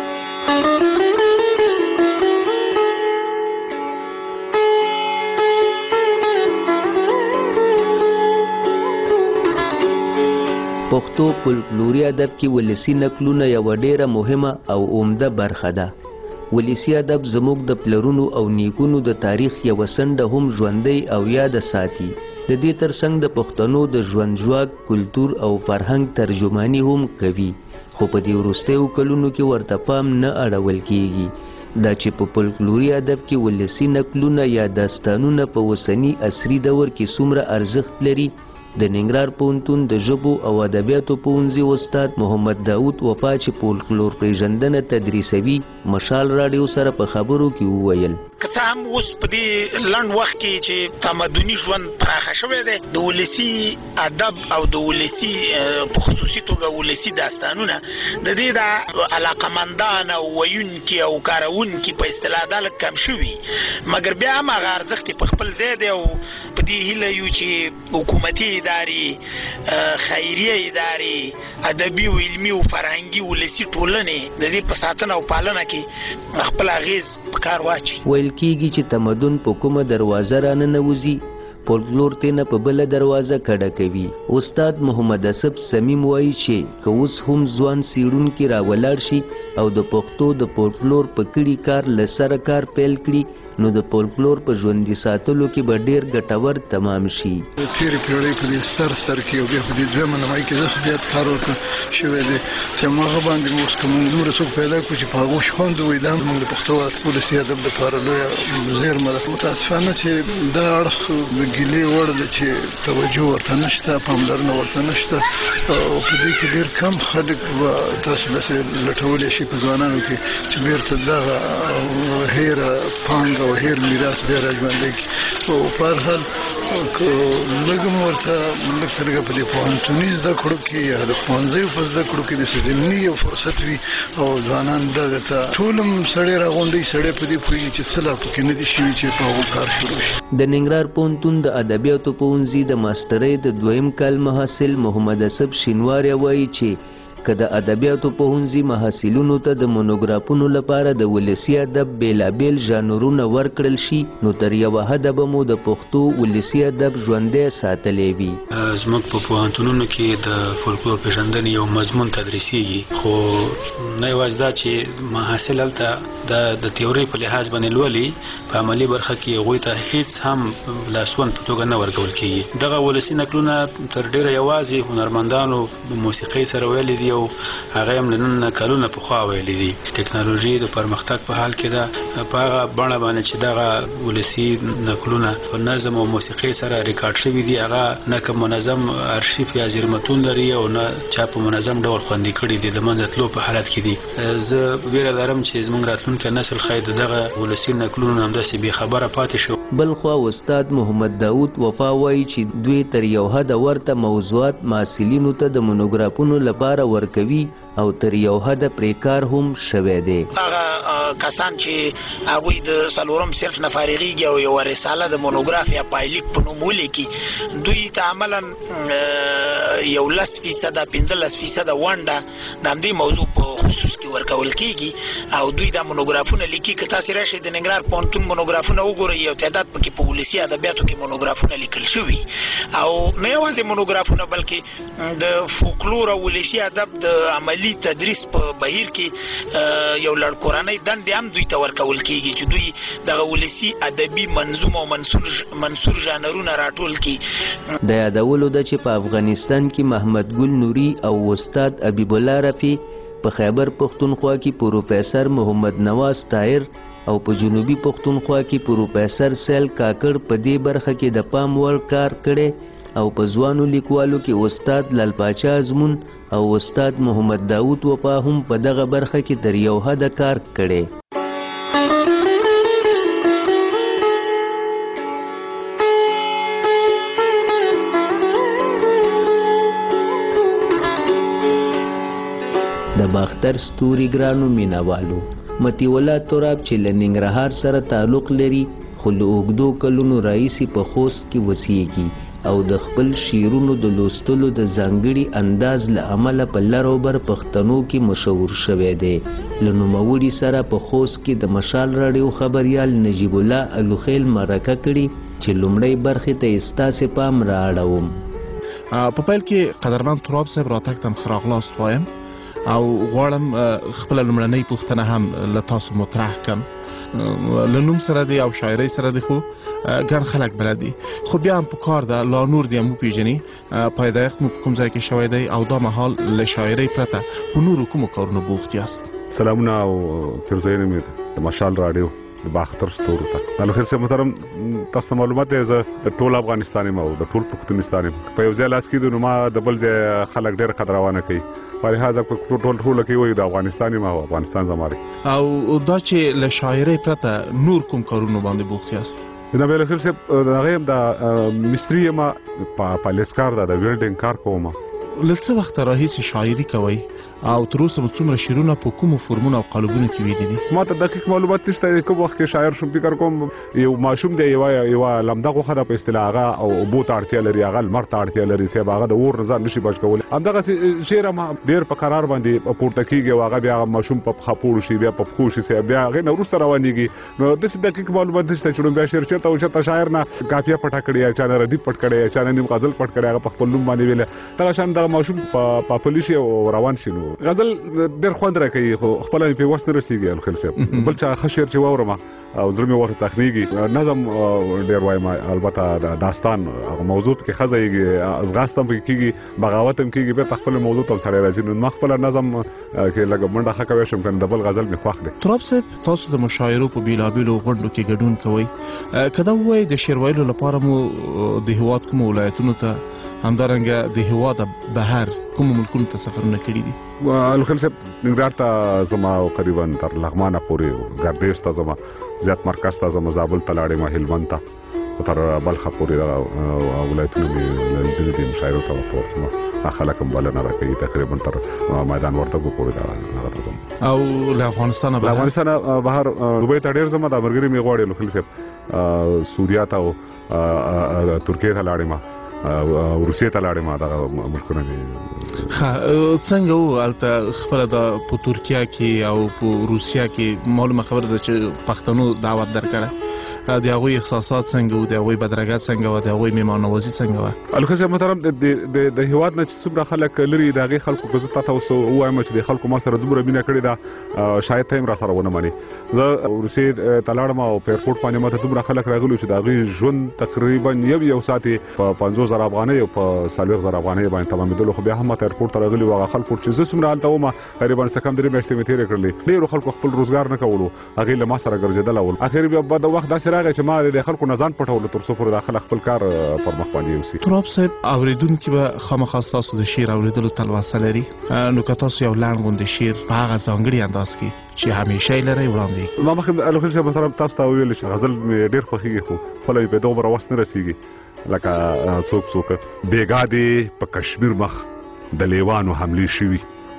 پښتو فولکلوري ادب کې ولسي نکلونه یوه ډیره مهمه او عمده برخه ده. ولسي ادب زموږ د پلرونو او نیکونو د تاریخ یوه څنډه هم ژوندۍ او یاده ساتي. د دې ترڅنګ د پښتنو د ژوند ژواک، کلتور او فرهنګ ترجماني هم کوي. خو په دې وروستیو کلونو کې ورته پام نه اړول کیږي. دا چې په فولکلوري ادب کې ولسي نکلونه یا داستانونه په اوسني عصري دور کې څومره ارزښت لري، د ننګرهار پوهنتون د ژبو او ادبیاتو پوهنځي استاد محمد داود وفا چې فولکلور پیژندنه تدریسوي، مشال راډیو سره په خبرو کې وویل. که څه هم اوس په دې لنډ وخت کې چې تمدني ژوند پراخه شوی دی، د ولسي ادب او د ولسي په خصوصي توګه ولسي داستانونه د دې د علاقمندان او ویونکي او کارونکي په اصطلاح دا لږ کم شوي، مګر بیا هم هغه ارزښت یې په خپل ځای دی او په دې هیله یو چې حکومتي ادارې، خیریه ادارې، ادبي او علمي او فرهنګي ولسي ټولنې د دې په ساتنه او پالنه کې خپل اغیز په کار واچي. ویل کېږي چې تمدن په کومه دروازه راننوځي، فولکلور تینا په بله دروازه کډه کوي. استاد محمد اسب سمیم وایي چې که اوس هم ځوان څېړونکي راولاړ شي او د پښتو د فولکلور په کړي کار له سره کار پیل کړي، نو د فولکلور په ژوندي ساتلو کې به ډېر ګټور تمام شي. د تېرې پیړۍ په دې سر سر کې او بیا په دې دویمه نمایي کې زه زیات کار ورته شوی دی چې هماغه باندې مو اوس که موږ دومره څوک پیدا کړو چې په هغو خوند ووایي، دا زموږ د پښتو ولسي ادب دپاره لویه زیرمه ده. متاسفانه چې دا اړخ د ګیلې وړ ده چې توجه ورته نشته، پاملرنه ورته نشته او په دې کې ډېر کم خلک به تاسو داسې لټولی شي په ځوانانو کې چې بېرته دغه هیره پانګه او هیر میراث بیا راژوندی کړي. او په هر حال که لږ هم ورته لږ څه لږه په دې پوهنتوني زده کړو کې یا د ښوونځیو په زده کړو کې داسې ضمني یو فرصت وي او ځوانان دغه ته ټول هم سړی راغونډوي، سړی په دې پوهېږي چې څه لا پکې نه دي شوي چې په هغو کار شروع شي. د ننګرهار پوهنتون د ادبیاتو پوهنځي د ماسټرۍ د دویم کال محصل محمد اسب شینواری وایي چې که د ادبیاتو پوهنځي محصلینو ته د مونوګرافونو لپاره د ولسي ادب بیلابیل ژانرونه ورکړل شي، نو تر یوه حده به مو د پښتو ولسي ادب ژوندی ساتلی وي. زموږ په پوهنتونونو کې د فولکلور پیژندنې یو مضمون تدریسیږي، خو نه یوازې دا چې محصل هلته د تیورۍ په لحاظ باندې لولي، په عملي برخه کې هغوی ته هیڅ هم لاسوند په توګه نه ورکول کېږي. دغه ولسي نکلونه تر ډېره یوازې هنرمندانو موسیقۍ سره ویلي دي او هغه هم له نن کلونه پخوا ویلي دي. ټکنالوژي د پرمختګ په حال کې ده، په هغه بڼه باندې چې دغه ولسي نکلونه په نظم او موسیقۍ سره ریکارډ شوي دي، هغه نه کوم منظم ارشیف یا زیرمتون لري او نه چا په منظم ډول خوندي کړي دي، د منځه تلو په حالت کې دي. زه ویره لرم چې زموږ راتلونکی نسل ښاید دغه ولسي نکلونه همداسې بېخبره پاتې شو. بلخوا استاد محمد داود وفا وایي چې دوی تر یو حده ورته موضوعات محصلینو ته د مونوګرافونو لپاره ورکوي او تر یو حد پرې کار هم شوی دی. هغه کسان چې هغوی د څلورم صنف نه فارغېږي او یوه رساله د مونوګراف یا پایلیک په نوم ولیکي، دوی ته عملا یو لس فیصده پنځلس فیصده ونډه د همدې موضوع په خصوص کې ورکول کېږي او دوی دا مونوګرافونه لیکي. که تاسې راشئ د ننګرهار پوهنتون مونوګرافونه وګورئ، یو تعداد پکې په ولسي ادبیاتو کې مونوګرافونه لیکل شوي او نه یوازې مونوګرافونه بلکې د فولکلور او ولسي ادب د عملي تدریس په بهیر کې یو لړکورنۍ دندې هم دوی ته ورکول کېږي چې دوی دغه ولسي ادبي منظوم او منثور ژانرونه راټول کړي. د یادولو ده چې په افغانستان کې محمد ګل نوري او استاد حبیب الله رفیع، په خیبر پښتونخوا کې پروفیسر محمد نواز طاهر او په جنوبي پښتونخوا کې پروفیسر سیل کاکړ په دې برخه کې د پام وړ کار کړی او په ځوانو لیکوالو کې استاد لال پاچا ازمون او استاد محمد داود وفا هم په دغه برخه کې تر یو حده کار کړی. د باختر ستوري ګرانو مینوالو، متی الله تراب چې له ننګرهار سره تعلق لري خو له اوږدو کلونو راهیسې په خوست کې اوسیږي او د خپل شعرونو د لوستلو د ځانګړي انداز له امله په لر او بر پښتنو کې مشهور شوی دی. له نوموړي سره په خوست کې د مشال راډیو خبریال نجیب الله الوخیل مرکه کړي چې لومړۍ برخې ته یې ستاسې پام رااړوم. په پیل کې قدرمن تراب صاحب راتګ ته ښه راغلاست وایم او غواړم خپله لومړنۍ پوښتنه هم له تاسو مطرح کړم. له نوم سره دی او شاعرۍ سره دی خو ګڼ خلک بلد دي، خو بیا هم پکار ده لا نور دې هم وپېژني پیدایښت مو په کوم ځای کې شوی دی او دا مهال له شاعرۍ پرته په نورو کومو کارونو بوخت یاست؟ سلامونه او پیرزوینه مې د مشال راډیو د باختر ستورو ته. الخیر صاحب محترم، تاسو ته معلومات دی زه د ټول افغانستان یم او د ټول پښتونستان یم. په یو ځای لاس کېږدو نو ما د بل ځای خلک ډېر قدرونه کوي، په لحاظه په ټول ټوله کې وایي د افغانستان یم او افغانستان زما دی. او دا چې له شاعرۍ پرته نور کوم کارونو باندې بوخت یاست؟ جناب الخیر صاحب، د هغې یم د مستري یم، په لیسکار ده د ویلډینګ کار کوم. له څه وخته راهیسې شاعري کوئ او تر اوسه مو څومره شعرونه په کومو فورمونو او قالبونو کې ویلي دي؟ ما ته دقیق معلومات نشته کوم وخت کې شاعر شوم. فکر کوم یو ماشوم دی، یوه یوه لمده غوښه ده په اصطلاح، هغه او اوبو ته اړتیا لري، هغه لمر ته اړتیا لري، صاحب هغه د اور نه ځان نشي بچ کولی. همدغسې شعر هم ډېر په قرار باندې پورته کېږي او هغه بیا ماشوم په پښه پوړ شي، بیا په پښو شي، صاحب بیا هغې نه وروسته روانېږي. نو داسې دقیق معلومات نشته چې بیا شعر چېرته او چېرته شاعر نه کافیه پټه کړې یا چا نه ردیف پټ کړی یا چا نه نیم غزل پټ کړی، هغه په خپل نوم باندې ویلی. دغه شان دغه ماشوم په پلی شي او روان شي. نو غزل ډېر خوند راکوي خو خپله مې پې وس نه رسېږي الخیل صاحب. بل چا ښه شعر چې واورم او زړه مې ورته تخنیږي. نظم ډېر وایم، البته داستان هغه موضوع پکې ښه ځایږي، ځغاسته هم پکې کېږي، بغاوت هم کېږي، بېرته خپله موضوع ته هم سړی راځي. نو ما خپله نظم کې لږه منډه ښه کوی شم، کنه د بل غزل مې خوښ دی. تراب صاحب، تاسو د مشاعرو په بېلابېلو غونډو کې ګډون کوئ، که دا ووایئ د شعر ویلو لپاره مو د هېواد کومو ولایتونو ته همدارنګه د هېواده بهر کومو ملکونو ته سفرونه کړي دي؟ الخیل صاحب، ننګرهار ته ځم او قریبا تر لغمانه پورې، ګردیز ته ځم، زیات مرکز ته ځم، زابل ته لاړم، هلمند ته، تر بلخه پورې دغه ولایتونه مې لیدلي دي. مشاعرو ته ورته ورځم، خلک هم بلنه راکوي، تقریبا تر میدان وردګو پورې هغه ته ځم. او له افغانستانه بهر؟ له افغانستانه بهر دوبۍ ته ډېر ځم، دا ملګري مې غواړي الخیل صاحب، سوریه ته او ترکیې ته لاړم، روسیې ته لاړم، دغه ملکونه دي. ښه، څنګه و هلته خپله د په ترکیه کې او په روسیه کې معلومه خبره ده چې پښتنو دعوت درکړی، د هغوی احساسات څنګه وو، د هغوی بدرګه څنګه وه، د هغوی مېلمه نوازي څنګه وه؟ الخیل صاحب محترم، د هېواد نه چې څومره خلک لري د هغې خلکو که زه تا ته اوس ووایم چې د خلکو ما سره دومره مینه کړې ده، شاید ته هم را سره ونه منې. زه روسیې ته لاړم او په ایرپورټ باندې ما ته دومره خلک راغلي چې د هغوی ژوند تقریبا یو یو ساعت یې په پنځوس زره افغانۍ او په څلوېښت زره افغانۍ باندې تمامېدلو. خو بیا هم ما ته ایرپورټ ته راغلي وو هغه خلکو چې زه څومره هلته وم، تقریبا څه کم درې میاشتې مې تېرې کړلې. ډېرو خلکو خپل روزګار نه کولو، هغې له ما سره ګرځېدله ول. اخر بیا به د وخت داسې راغی چې ما د خلکو نه ځان پټولو تر څو پورې دا خلک خپل کار پر مخ باندې یوسي. تراب صاحب، اورېدونکي به خامخا ستاسو د شعر اورېدلو تلوسه لري، نو که تاسو یو لنډ غوندې شعر په هغه ځانګړي انداز کې چې همیشه یې لرئ وړاندې کړئ. ما مخکې الخیل صاحب محترم تاسو ته وویل چې غزل مې ډېر خوښېږي، خو خپله مې په دومره وس نه رسېږي لکه څوک څوک. بېګا دې په کشمیر مخ د لیوانو حملې شوي،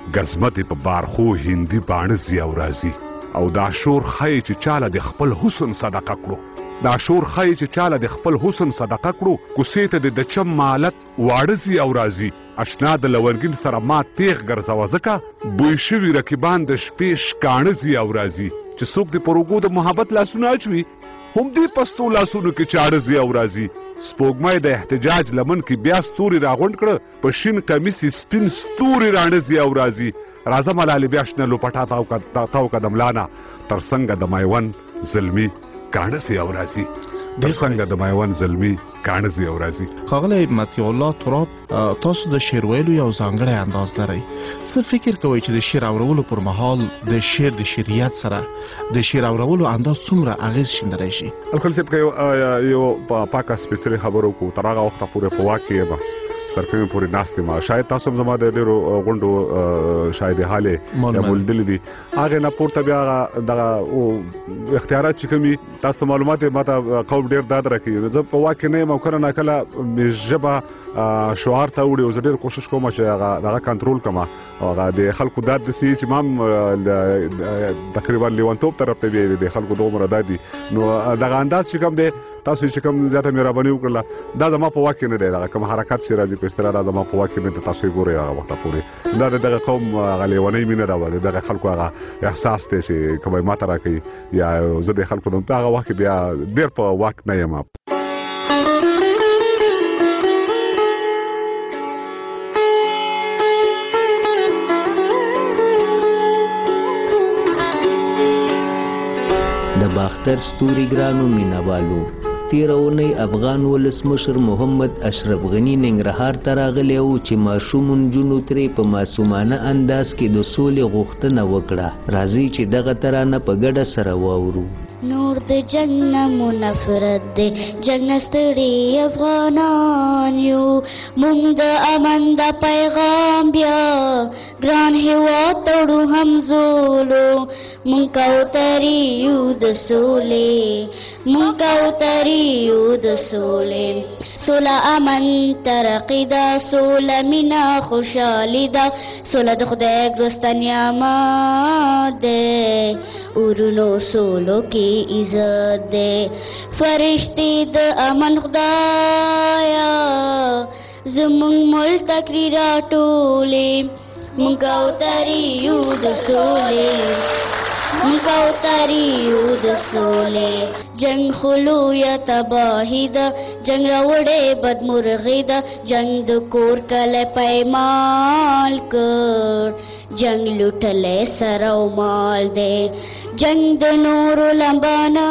غزمت په بارخو هندي باڼه زی او راځي او دا شور خای چې چاله د خپل حسن صدقه کړو دا شور خای چې چاله د خپل حسن صدقه کړو کوسې ته د چم مالت واړه زی او راځي اشنا د لورګین سره ما تیغ ګرځاوه ځکه بوی شوي رقیبان د شپې شکاڼه زی او راځي چې څوک د پروګو د محبت لاسونه اچوي هم دې پستو لاسونو کې چاړه زی او راځي سپوږمۍ د احتجاج لمن کې بیا ستوري راغونډ کړه په شین کمیس سپین ستوري راڼه زی او راځي راځه ملالې بیا شنه لوپټا تاو تاو قدم لانا تر څنګه د مایون زلمی کاڼه زی او راځي تر څنګه د مایون زلمی کاڼه زی او راځي. ښاغلی مطیع الله تراب تاسو د شعر ویلو یو ځانګړی انداز لرئ. څه فکر کوئ چې د شعر اورولو پر مهال د شعر د شعریت سره د شعر اورولو انداز څومره اغېز شیندلی شي؟ الکل صاحب که یو پاکه سپېڅلې خبرو کو تر هغه وخته پورې په واک کې یم تر کومې پورې ناست یم شاید تاسو هم زما د ډېرو غونډو شاید حالې یا مولیدلي دي هغې نه پورته بیا هغه دغه اختیارات چې کوم وي تاسو معلومات یې ماته قوم ډېر داد راکوي زه په واک کې نه یم او کله ناکله مې ژبه شعار ته وړي او زه ډېر کوشش کوم چې هغه دغه کنټرول کړم او هغه د خلکو داد داسې چې ما هم تقریبا لیونتوب طرف ته بیا د خلکو دومره داد دي نو دغه انداز چې کوم دی تاسو چې کوم زیاته مهرباني وکړله دا زما په واک کې نه دی دغه کوم حرکت چې راځي په اصطلاح دا زما په واک کې نه دی تاسو یې ګورئ هغه وخته پورې دا د دغه قوم هغه لیونۍ مینه ده د دغه خلکو هغه احساس دی چې کوم یې ماته راکوي یا زه د خلکو په هغه وخت کې بیا ډېر په واک نه یم. د باختر ستوري ګرانو مینوالو تیره اونۍ افغان ولسمشر محمد اشرف غني ننګرهار ته راغلی و چې ماشوم نجونو ترې په معصومانه انداز کې د سولې غوښتنه وکړه. راځئ چې دغه ترانه په ګډه سره واورو. نور د جنگ نه مو نفرت دی جنگ نه ستړي افغانان یو موږ د امن د پیغام بیا ګران هېواد ته وړو همزولو موږ کوترې یو د سولې موږ کوترې یو د سولې سوله امن ترقي ده سوله مینه خوشحالي ده سوله د خدای ګرسته نعمت دی ورونو سولو کې عزت دی فرشتې د امن خدایا زمونږ ملک تکري راټولې موږ کوترې یو د سولې موږ کوترې یو د سولې جنگ خلو یا تباهي ده جنگ راوړې بدمرغي ده جنگ د کور کلی پیمال کړ جنگ لوټلی سر او مال دی جنگ د نورو لمبانه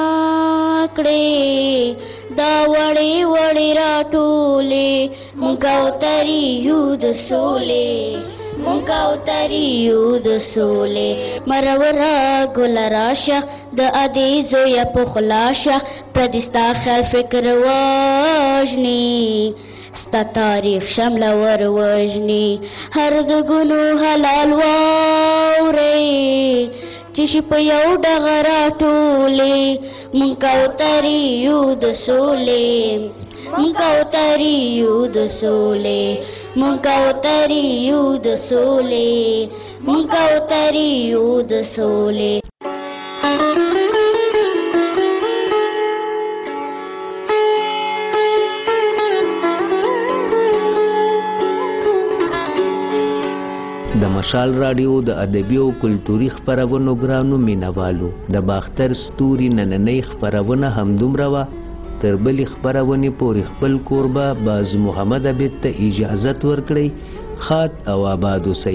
کړې دا وړې وړې راټولې موږ کوترې یو د سولې موږ کوترې یو د سولې مروره ګله راشه د ادې زویه پخلاشه پردي ستا خیال فکر وژني ستا تاریخ شمله ور وژني هر د ګنو حلال واورئ چې شي په یو ډغه راټولې موږ کوترې یو د سولې موږ کوترې یو د سولې موږ کوترې یو د سولې موږ کوترې یو د سولې. د مشال راډیو د ادبي او کلتوري خپرونو ګرانو مینوالو د باختر ستوري نننۍ خپرونه همدومره وه تر بلې خپرونې پورې خپل کوربه باز محمد عبید ته اجازت ورکړئ ښاد او آباد اوسئ.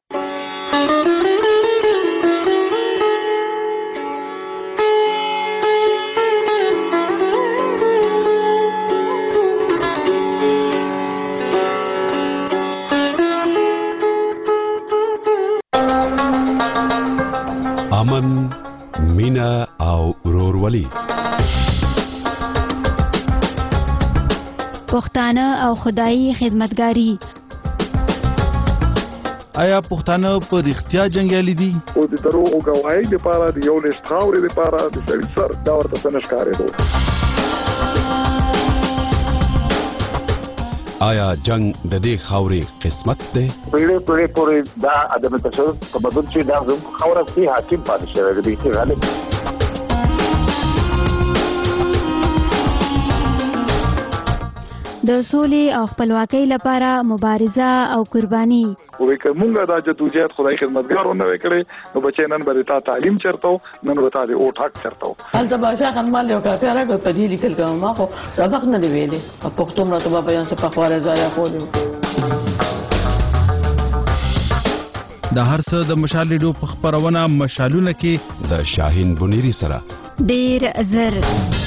امن مینا او ورورولي پښتانه او خدایي خدمتګاری آیا پښتانه په رښتیا جنگیالي دي او د دروغ غواړي د پاره د یو لښت خاورې د پاره د سړي سر دا ورته څنګه ښکارې دو آیا جنگ د دې خاورې قسمت دی؟ پیړې پیړې پورې دا عدم تشدد تمدن چې دا زموږ خاوره کې حاکم پاتې شوی دی غالب. د سولې او خپلواکۍ لپاره مبارزه او قرباني. وې کومه دا جدوجہد خدای خدمتګارونه وکړي نو بچی نن به تا تعلیم چرته نن به تا د او ټاک چرته. هلته باشا خنمال یو کافي راغی په دې لیکل کوم ما خو سبق نه دی ویلي په پښتو مرته په بیان څه په خواره ځای خو د هر څه د مشال لیدو په خبرونه مشالونه کې د شاهین بنيري سره ډیر زر